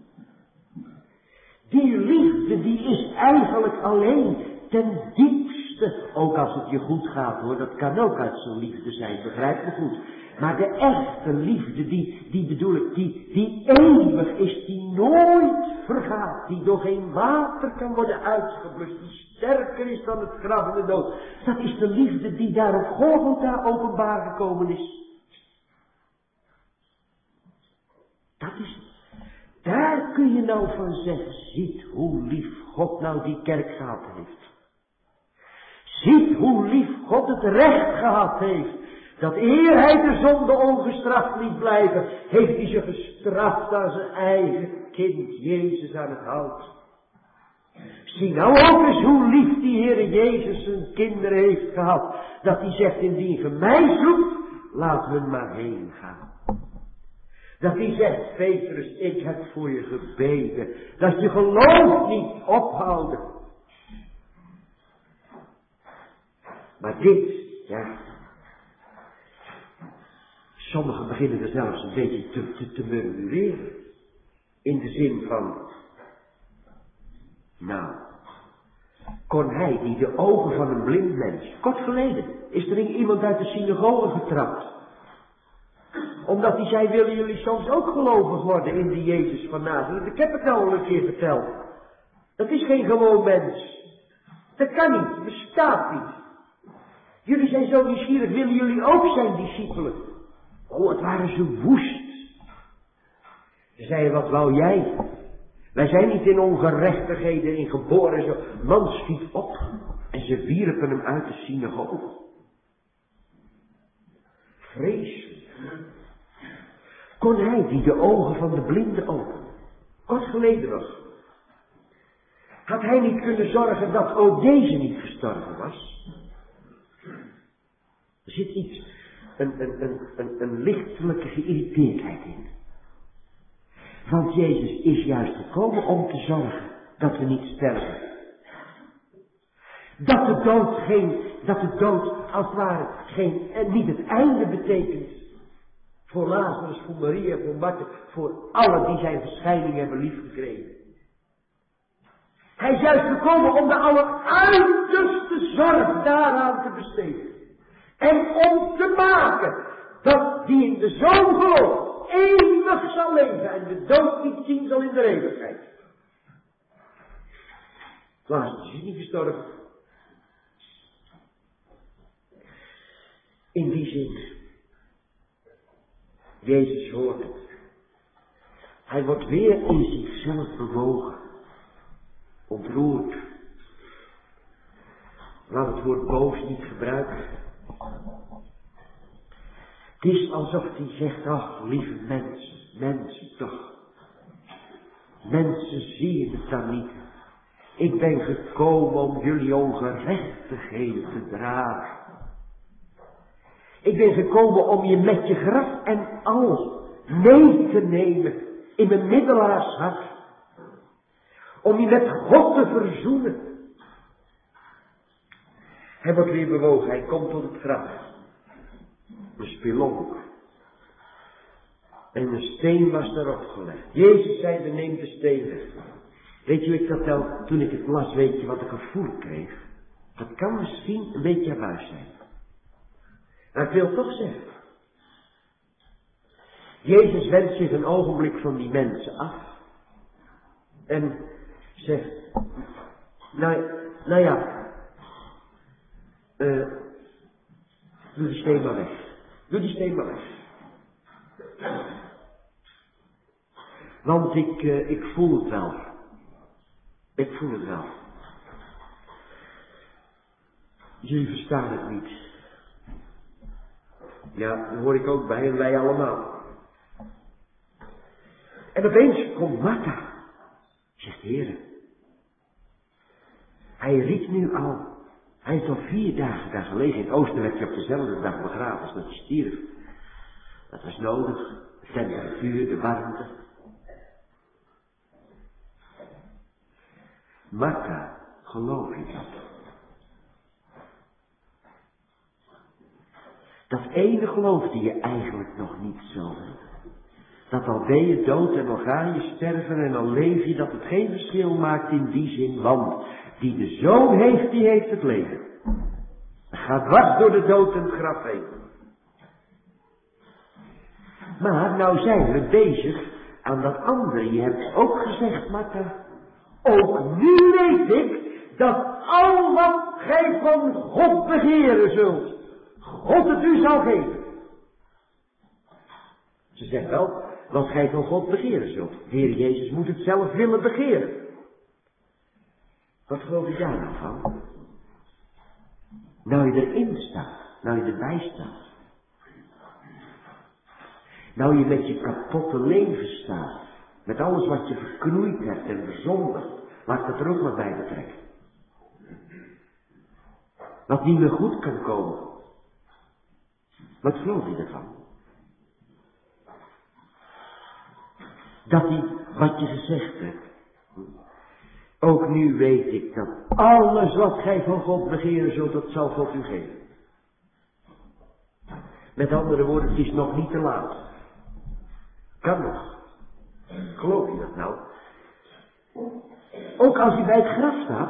Die liefde die is eigenlijk alleen ten diepste, ook als het je goed gaat hoor, dat kan ook uit zo'n liefde zijn, begrijp me goed. Maar de echte liefde, die, die bedoel ik, die, die eeuwig is, die nooit vergaat, die door geen water kan worden uitgeblust, die sterker is dan het graf en de dood. Dat is de liefde die daar op Golgotha openbaar gekomen is. Dat is het. Daar kun je nou van zeggen, ziet hoe lief God nou die kerk gehad heeft. Ziet hoe lief God het recht gehad heeft. Dat eer hij de zonde ongestraft liet blijven, heeft hij ze gestraft aan zijn eigen kind, Jezus aan het hout. Zie nou ook eens hoe lief die Heere Jezus zijn kinderen heeft gehad. Dat hij zegt, indien ge mij zoekt, laat hun maar heen gaan. Dat hij zegt, Petrus, ik heb voor je gebeden. Dat je geloof niet ophouden. Maar dit, ja. Sommigen beginnen er zelfs een beetje te, te, te murmureren. In de zin van, nou, kon hij die de ogen van een blind mens, kort geleden is er iemand uit de synagoge getrapt. Omdat hij zei, willen jullie soms ook gelovig worden in die Jezus van Nazareth? Ik heb het nou al een keer verteld. Dat is geen gewoon mens. Dat kan niet, bestaat niet. Jullie zijn zo nieuwsgierig, willen jullie ook zijn discipelen? Oh, het waren ze woest. Ze zeiden, wat wou jij? Wij zijn niet in ongerechtigheden in geboren. Zo. Man schiet op en ze wierpen hem uit de synagoge. Vreselijk. Kon hij die de ogen van de blinden openen? Kort geleden nog. Had hij niet kunnen zorgen dat ook deze niet gestorven was? Er zit iets, een, een, een, een, een lichtelijke geïrriteerdheid in. Want Jezus is juist gekomen om te zorgen dat we niet sterven. Dat de dood geen, dat de dood als het ware geen, en niet het einde betekent. Voor Lazarus, voor Maria, voor Martha, voor allen die zijn verschijning hebben liefgekregen. Hij is juist gekomen om de alleruiterste zorg daaraan te besteden. En om te maken dat die in de Zoon gelooft eeuwig zal leven en de dood niet zien zal in de eeuwigheid. Lazarus is niet gestorven. In die zin. Jezus hoort het. Hij wordt weer in zichzelf bewogen. Ontroerd. Laat het woord boos niet gebruiken. Het is alsof hij zegt, ach lieve mensen, mensen toch. Mensen zien het dan niet. Ik ben gekomen om jullie ongerechtigheden te dragen. Ik ben gekomen om je met je graf en al mee te nemen in mijn middelaarshart. Om je met God te verzoenen. Hij wordt weer bewogen, hij komt tot het graf. Een spelonk. En een steen was daarop gelegd. Jezus zei, neem de steen weg. Weet je, ik vertel, toen ik het las, weet je wat ik gevoel kreeg? Dat kan misschien een beetje abuis zijn. Maar ik wil toch zeggen. Jezus wendt zich een ogenblik van die mensen af. En zegt, nou, nou ja, uh, doe die steen maar weg. Doe die steen maar weg. Want ik, uh, ik voel het wel. Ik voel het wel. Jullie verstaan het niet. Ja, daar hoor ik ook bij en wij allemaal. En opeens komt Martha. Zegt de Heer. Hij riep nu al. Hij is al vier dagen daar gelegen. In het oosten werd je op dezelfde dag begraven als dat hij stierf. Dat was nodig. De temperatuur, de warmte. Martha, geloof je dat? Dat ene geloofde je eigenlijk nog niet zo. Dat al ben je dood en al ga je sterven en al leef je, dat het geen verschil maakt in die zin, want die de Zoon heeft, die heeft het leven. Hij gaat dwars door de dood en het graf heen. Maar nou zijn we bezig aan dat andere. Je hebt ook gezegd, Martha, ook nu weet ik dat al wat gij van God begeren zult, God het u zal geven. Ze zegt wel, wat gij van God begeren zult. De Heer Jezus moet het zelf willen begeren. Wat geloof je daar nou van? Nou je erin staat, nou je erbij staat. Nou je met je kapotte leven staat, met alles wat je verknoeid hebt en verzondigd, laat ik dat er ook maar bij betrekken. Wat niet meer goed kan komen. Wat geloof je ervan? Dat hij, wat je gezegd hebt, ook nu weet ik dat alles wat gij van God begeren zult, dat zal God u geven. Met andere woorden, het is nog niet te laat. Kan nog. Geloof je dat nou? Ook als hij bij het graf staat.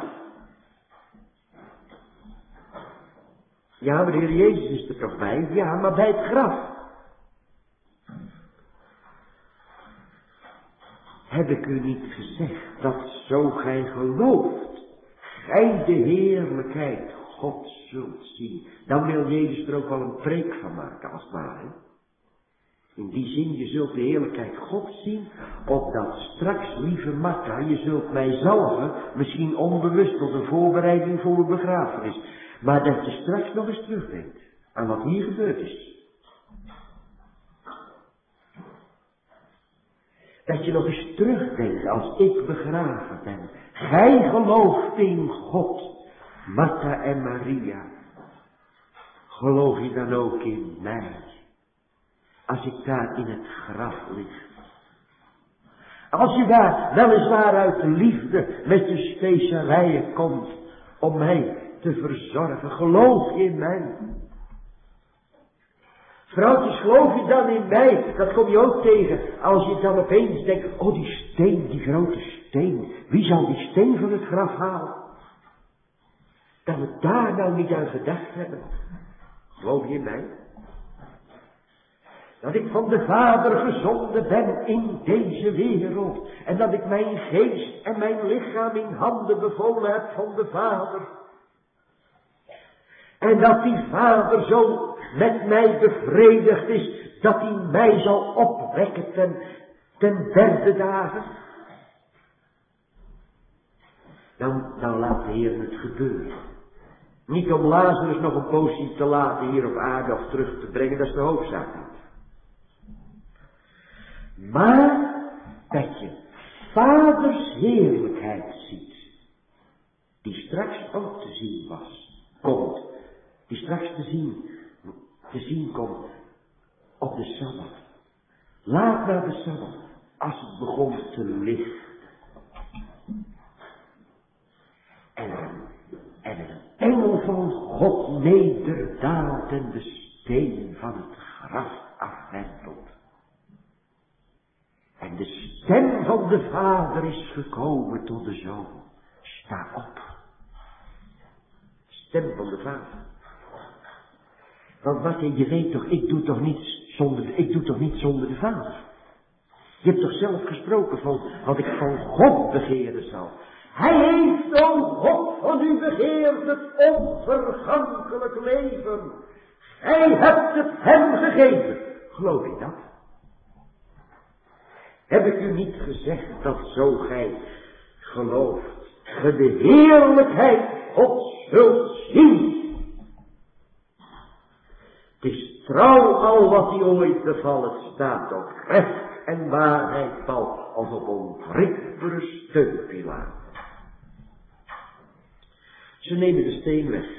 Ja, maar de Heer Jezus is er toch bij? Ja, maar bij het graf. Heb ik u niet gezegd dat zo gij gelooft, gij de heerlijkheid God zult zien. Dan wil Jezus er ook wel een preek van maken, als het ware. In die zin, je zult de heerlijkheid God zien, opdat straks, lieve Martha, je zult mij zalven, misschien onbewust tot een voorbereiding voor een begrafenis. Maar dat je straks nog eens terugdenkt aan wat hier gebeurd is. Dat je nog eens terugdenkt als ik begraven ben. Gij gelooft in God, Martha en Maria. Geloof je dan ook in mij? Als ik daar in het graf lig. Als je daar weliswaar uit de liefde met je specerijen komt om mij te verzorgen. Geloof je in mij? Vrouwtjes, geloof je dan in mij? Dat kom je ook tegen als je dan opeens denkt, oh die steen, die grote steen. Wie zal die steen van het graf halen? Dat we daar nou niet aan gedacht hebben. Geloof je in mij? Dat ik van de Vader gezonden ben in deze wereld. En dat ik mijn geest en mijn lichaam in handen bevolen heb van de Vader. En dat die Vader zo met mij bevredigd is, dat hij mij zal opwekken ten, ten derde dagen. Dan, dan laat de Heer het gebeuren. Niet om Lazarus nog een poosje te laten hier op aarde of terug te brengen, dat is de hoofdzaak niet. Maar dat je Vaders heerlijkheid ziet, die straks ook te zien was, komt, die straks te zien, te zien komt op de Sabbat. Laat na de Sabbat, als het begon te lichten. En een, en een engel van God nederdaalt en de steen van het graf afwentelt. En de stem van de Vader is gekomen tot de Zoon. Sta op. Stem van de Vader. Want wat je weet toch, ik doe toch niets zonder, ik doe toch niet zonder de Vader. Je hebt toch zelf gesproken van wat ik van God begeren zal. Hij heeft, o God, van u begeerd het onvergankelijk leven. Gij hebt het hem gegeven. Geloof je dat? Heb ik u niet gezegd dat zo gij gelooft, ge de heerlijkheid God zult zien? Het is trouw al wat hij ooit bevallen staat, op recht en waarheid valt als op onwrikbare steunpilaar. Ze nemen de steen weg,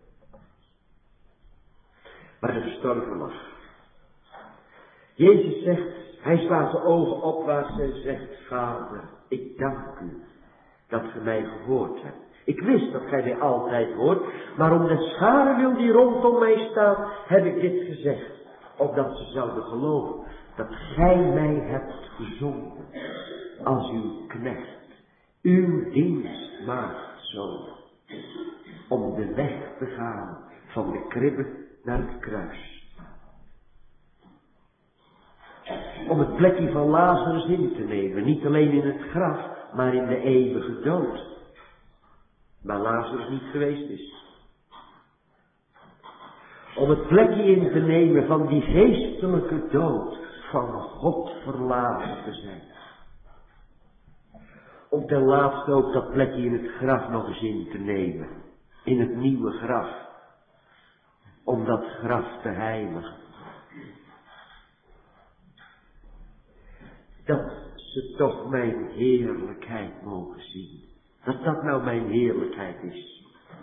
waar de gestorven lag. Jezus zegt, hij slaat de ogen opwaarts en zegt, Vader, ik dank u dat ge mij gehoord hebt. Ik wist dat gij mij altijd hoort, maar om de schare wil die rondom mij staat, heb ik dit gezegd, opdat ze zouden geloven dat gij mij hebt gezonden als uw knecht, uw dienstmaagd zoon, om de weg te gaan van de kribbe naar het kruis. Om het plekje van Lazarus in te nemen, niet alleen in het graf, maar in de eeuwige dood. Waar Lazarus niet geweest is. Om het plekje in te nemen van die geestelijke dood, van God verlaten te zijn. Om ten laatste ook dat plekje in het graf nog eens in te nemen. In het nieuwe graf. Om dat graf te heiligen. Dat ze toch mijn heerlijkheid mogen zien. Dat dat nou mijn heerlijkheid is.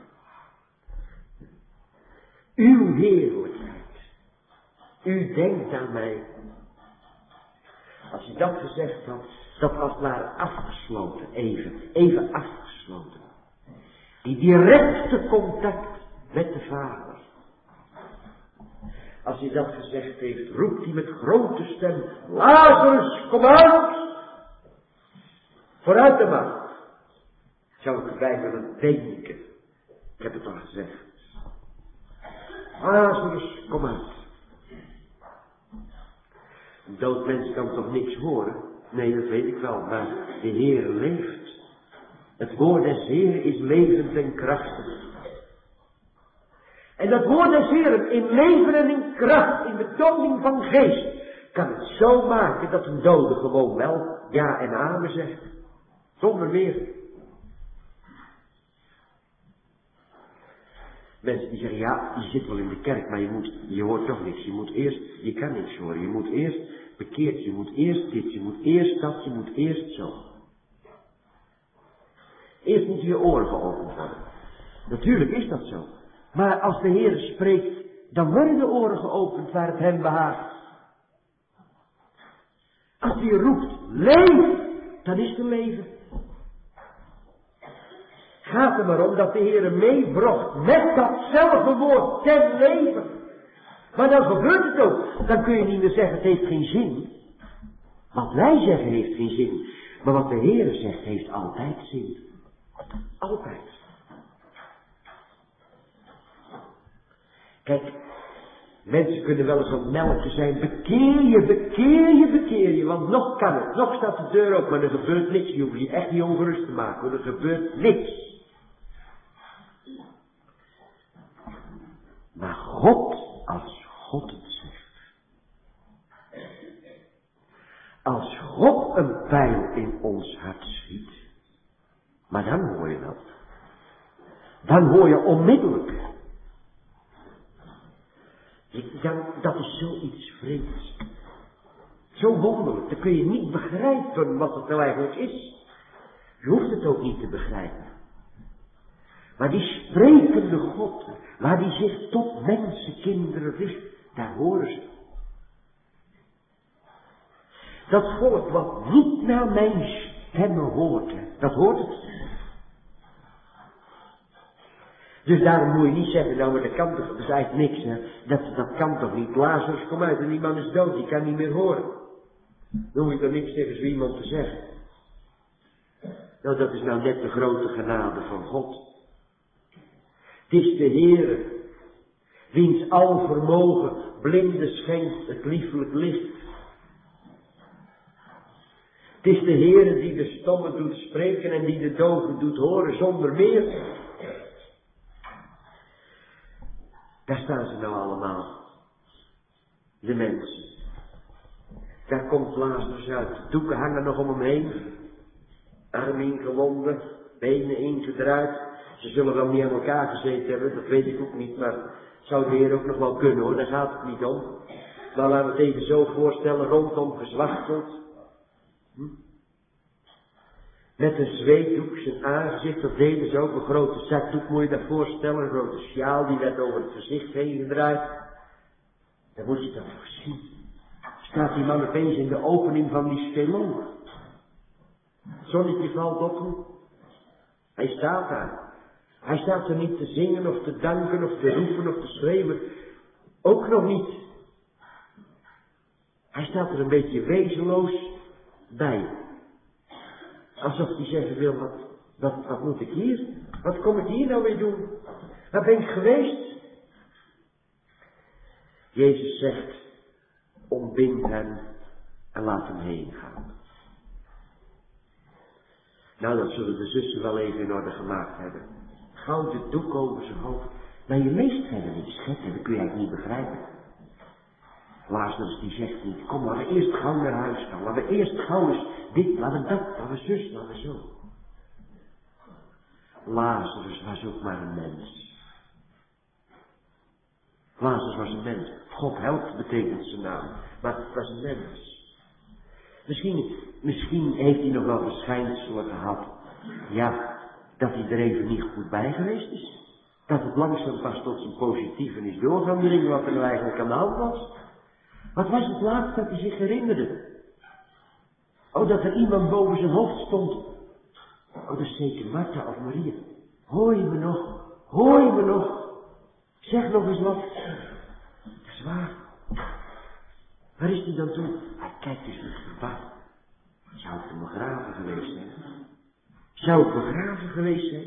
Uw heerlijkheid. U denkt aan mij. Als je dat gezegd had, dat als het ware afgesloten, even, even afgesloten. Die directe contact met de Vader. Als hij dat gezegd heeft, roept hij met grote stem, Lazarus, kom uit! Vooruit de maat. Zou ik erbij willen denken. Ik heb het al gezegd. Lazarus, kom uit. Een dood mens kan toch niks horen? Nee, dat weet ik wel, maar de Heer leeft. Het woord des Heeren is levend en krachtig. En dat woord des Heeren in leven en in kracht, in betoning van geest, kan het zo maken dat een dode gewoon wel ja en amen zegt. Zonder meer. Mensen die zeggen, ja, je zit wel in de kerk, maar je moet, je hoort toch niks. Je moet eerst, je kan niks horen. Je moet eerst bekeerd, je moet eerst dit, je moet eerst dat, je moet eerst zo. Eerst moeten je oren geopend worden. Natuurlijk is dat zo. Maar als de Heer spreekt, dan worden de oren geopend waar het hem behaagt. Als hij roept, leef, dan is er leven. Gaat er maar om dat de Heer meebracht met datzelfde woord ten leven. Maar dan gebeurt het ook. Dan kun je niet meer zeggen, het heeft geen zin. Wat wij zeggen heeft geen zin. Maar wat de Heer zegt heeft altijd zin. Altijd. Kijk, mensen kunnen wel eens aan het melken zijn. Bekeer je, bekeer je, bekeer je. Want nog kan het. Nog staat de deur open, maar er gebeurt niks. Je hoeft je echt niet ongerust te maken. Want er gebeurt niks. Maar God, als God het zegt. Als God een pijl in ons hart schiet. Maar dan hoor je dat. Dan hoor je onmiddellijk. Dan, dat is zoiets vreemds. Zo wonderlijk. Dan kun je niet begrijpen wat het nou eigenlijk is. Je hoeft het ook niet te begrijpen. Maar die sprekende God, waar die zich tot mensenkinderen richt, daar horen ze. Dat volk wat niet naar mijn stemmen hoort, dat hoort het. Dus daarom moet je niet zeggen, nou maar dat kan toch, dat is eigenlijk niks, hè. Dat, dat kan toch niet. Lazarus, kom uit en die man is dood, die kan niet meer horen. Dan moet je toch niks tegen zo iemand te zeggen. Nou, dat is nou net de grote genade van God. Het is de Heere, wiens al vermogen blinden schenkt het liefelijk licht. Het is de Heere die de stommen doet spreken en die de doven doet horen zonder meer. Daar staan ze nou allemaal. De mensen. Daar komt Lazarus uit. Doeken hangen nog om hem heen. Armen ingewonden. Benen ingedraaid. Ze zullen wel niet aan elkaar gezeten hebben. Dat weet ik ook niet. Maar zou de Heer ook nog wel kunnen hoor. Daar gaat het niet om. Maar laten we het even zo voorstellen. Rondom gezwachteld. Hm? Met een zweetdoek, zijn aangezicht, dat deden ze ook, een grote zakdoek, moet je dat voorstellen, een grote sjaal, die werd over het gezicht heen gedraaid. Dan moet je dat toch zien. Staat die man opeens in de opening van die spelonk. Het zonnetje valt op hem. Hij staat daar. Hij staat er niet te zingen of te danken of te roepen of te schreeuwen. Ook nog niet. Hij staat er een beetje wezenloos bij. Alsof hij zeggen wil, wat, wat, wat moet ik hier? Wat kom ik hier nou weer doen? Waar ben ik geweest? Jezus zegt, ontbind hem en laat hem heen gaan. Nou, dat zullen de zussen wel even in orde gemaakt hebben. Gouden doek over zijn hoofd. Maar je leest verder niet, schat, dat kun je eigenlijk niet begrijpen. Lazarus die zegt niet, kom laten we eerst gauw naar huis gaan. Laten we eerst gauw eens dit, laten we dat, laten we zus, laten we zo. Lazarus was ook maar een mens. Lazarus was een mens. God helpt betekent zijn naam. Maar het was een mens. Misschien, misschien heeft hij nog wel verschijnselen gehad. Ja, dat hij er even niet goed bij geweest is. Dat het langzaam pas tot zijn positieven is doorgaan, wat er nou eigenlijk aan de hand was. Wat was het laatst dat hij zich herinnerde? Oh, dat er iemand boven zijn hoofd stond. Oh, dat is zeker Martha of Maria. Hoor je me nog? Hoor je me nog? Zeg nog eens wat. Dat is waar. Waar is hij dan toe? Hij kijkt dus met verbaasd. Zou ik hem begraven geweest zijn? Zou ik begraven geweest zijn?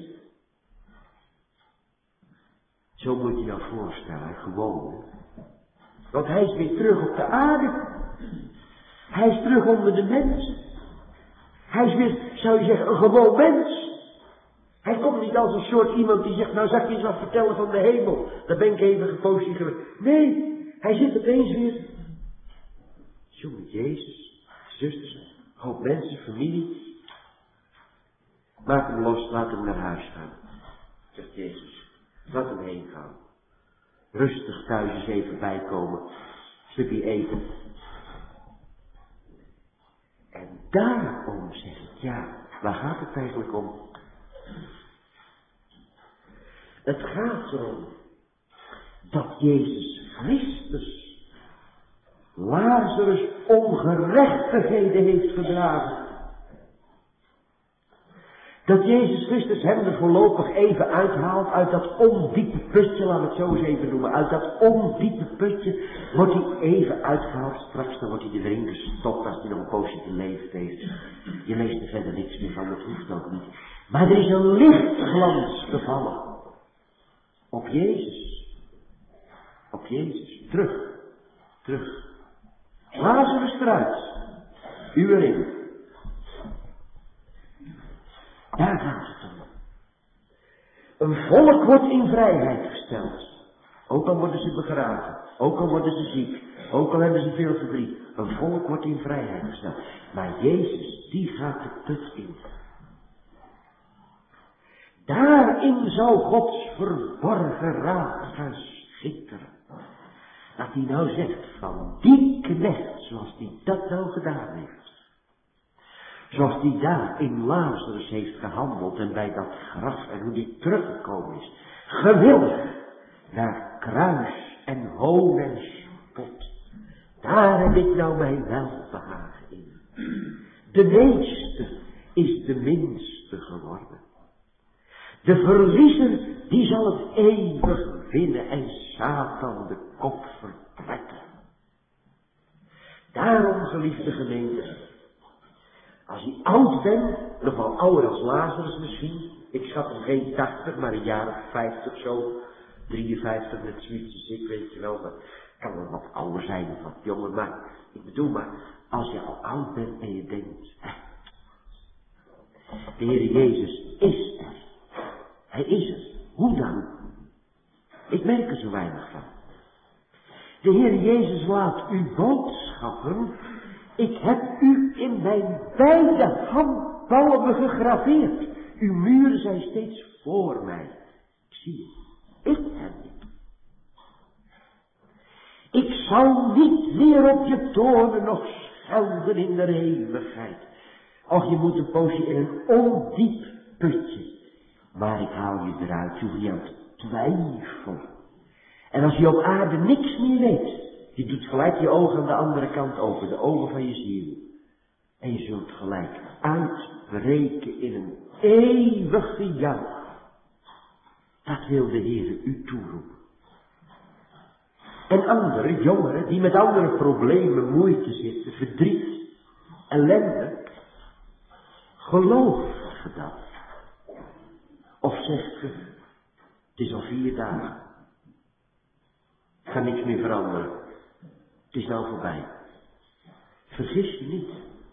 Zo moet je nou voorstellen, gewoon. Want hij is weer terug op de aarde. Hij is terug onder de mensen. Hij is weer, zou je zeggen, een gewoon mens. Hij komt niet als een soort iemand die zegt, nou zal ik je eens wat vertellen van de hemel. Daar ben ik even gepositief geweest. Nee, hij zit opeens weer. Jongen Jezus, zusters, hoop mensen, familie. Maak hem los, laat hem naar huis gaan. Zegt Jezus, laat hem heen gaan. Rustig thuis eens even bijkomen. Een stukje eten. En daarom zeg ik, ja, waar gaat het eigenlijk om? Het gaat erom dat Jezus Christus Lazarus ongerechtigheden heeft gedragen. Dat Jezus Christus hem er voorlopig even uithaalt uit dat ondiepe putje, laat ik het zo eens even noemen. Uit dat ondiepe putje wordt hij even uitgehaald. Straks dan wordt hij er weer ingestopt als hij nog een poosje geleefd heeft. Je leest er verder niks meer van, dat hoeft ook niet. Maar er is een lichtglans gevallen. Op Jezus. Op Jezus. Terug. Terug. Lazarus eruit. U erin. Daar gaat het om. Een volk wordt in vrijheid gesteld. Ook al worden ze begraven. Ook al worden ze ziek. Ook al hebben ze veel verdriet. Een volk wordt in vrijheid gesteld. Maar Jezus, die gaat de put in. Daarin zou Gods verborgen raad gaan schitteren. Dat hij nou zegt van die knecht, zoals hij dat nou gedaan heeft. Zoals hij daar in Lazarus heeft gehandeld en bij dat graf en hoe die teruggekomen is. Gewillig naar kruis en hoon en spot. Daar heb ik nou mijn welbehagen in. De meeste is de minste geworden. De verliezer, die zal het eeuwig winnen en Satan de kop vertrekken. Daarom, geliefde gemeente, als je oud bent, nog wel ouder als Lazarus misschien, ik schat hem geen tachtig, maar een jaar of vijftig zo, drieënvijftig met zoiets als ik, weet je wel, dat kan wel wat ouder zijn of wat jonger, maar ik bedoel maar, als je al oud bent en je denkt, hè, de Heer Jezus is er. Hij is er. Hoe dan? Ik merk er zo weinig van. De Heer Jezus laat u boodschappen. Ik heb u in mijn beide handpalmen gegraveerd. Uw muren zijn steeds voor mij. Ik zie het. Ik heb het. Ik zal niet meer op je toornen nog schelden in de eeuwigheid. Och, je moet een poosje in een ondiep putje. Maar ik haal je eruit, je hoeft niet aan te twijfelen. En als je op aarde niks meer weet, je doet gelijk je ogen aan de andere kant open, de ogen van je ziel. En je zult gelijk uitbreken in een eeuwig gejuich. Dat wil de Heer u toeroepen. En andere jongeren die met andere problemen, moeite zitten, verdriet, ellende. Geloof je dat? Of zegt je, het is al vier dagen. Ik ga niks meer veranderen. Het is nou voorbij. Vergis je niet.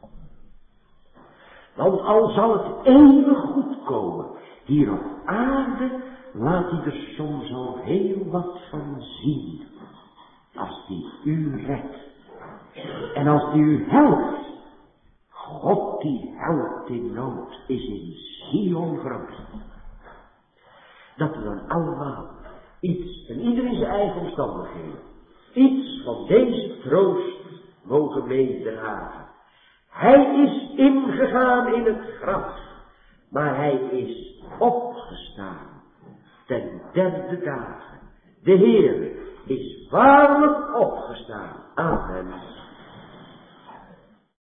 Want al zal het eeuwig goed komen, hier op aarde laat hij er soms al heel wat van zien. als die u redt. En als die u helpt. God die helpt in nood is in Sion groot. Dat we dan allemaal iets, en ieder in zijn eigen omstandigheden, iets van deze troost mogen meedragen. Hij is ingegaan in het graf, maar hij is opgestaan ten derde dagen. De Heer is waarlijk opgestaan. Amen.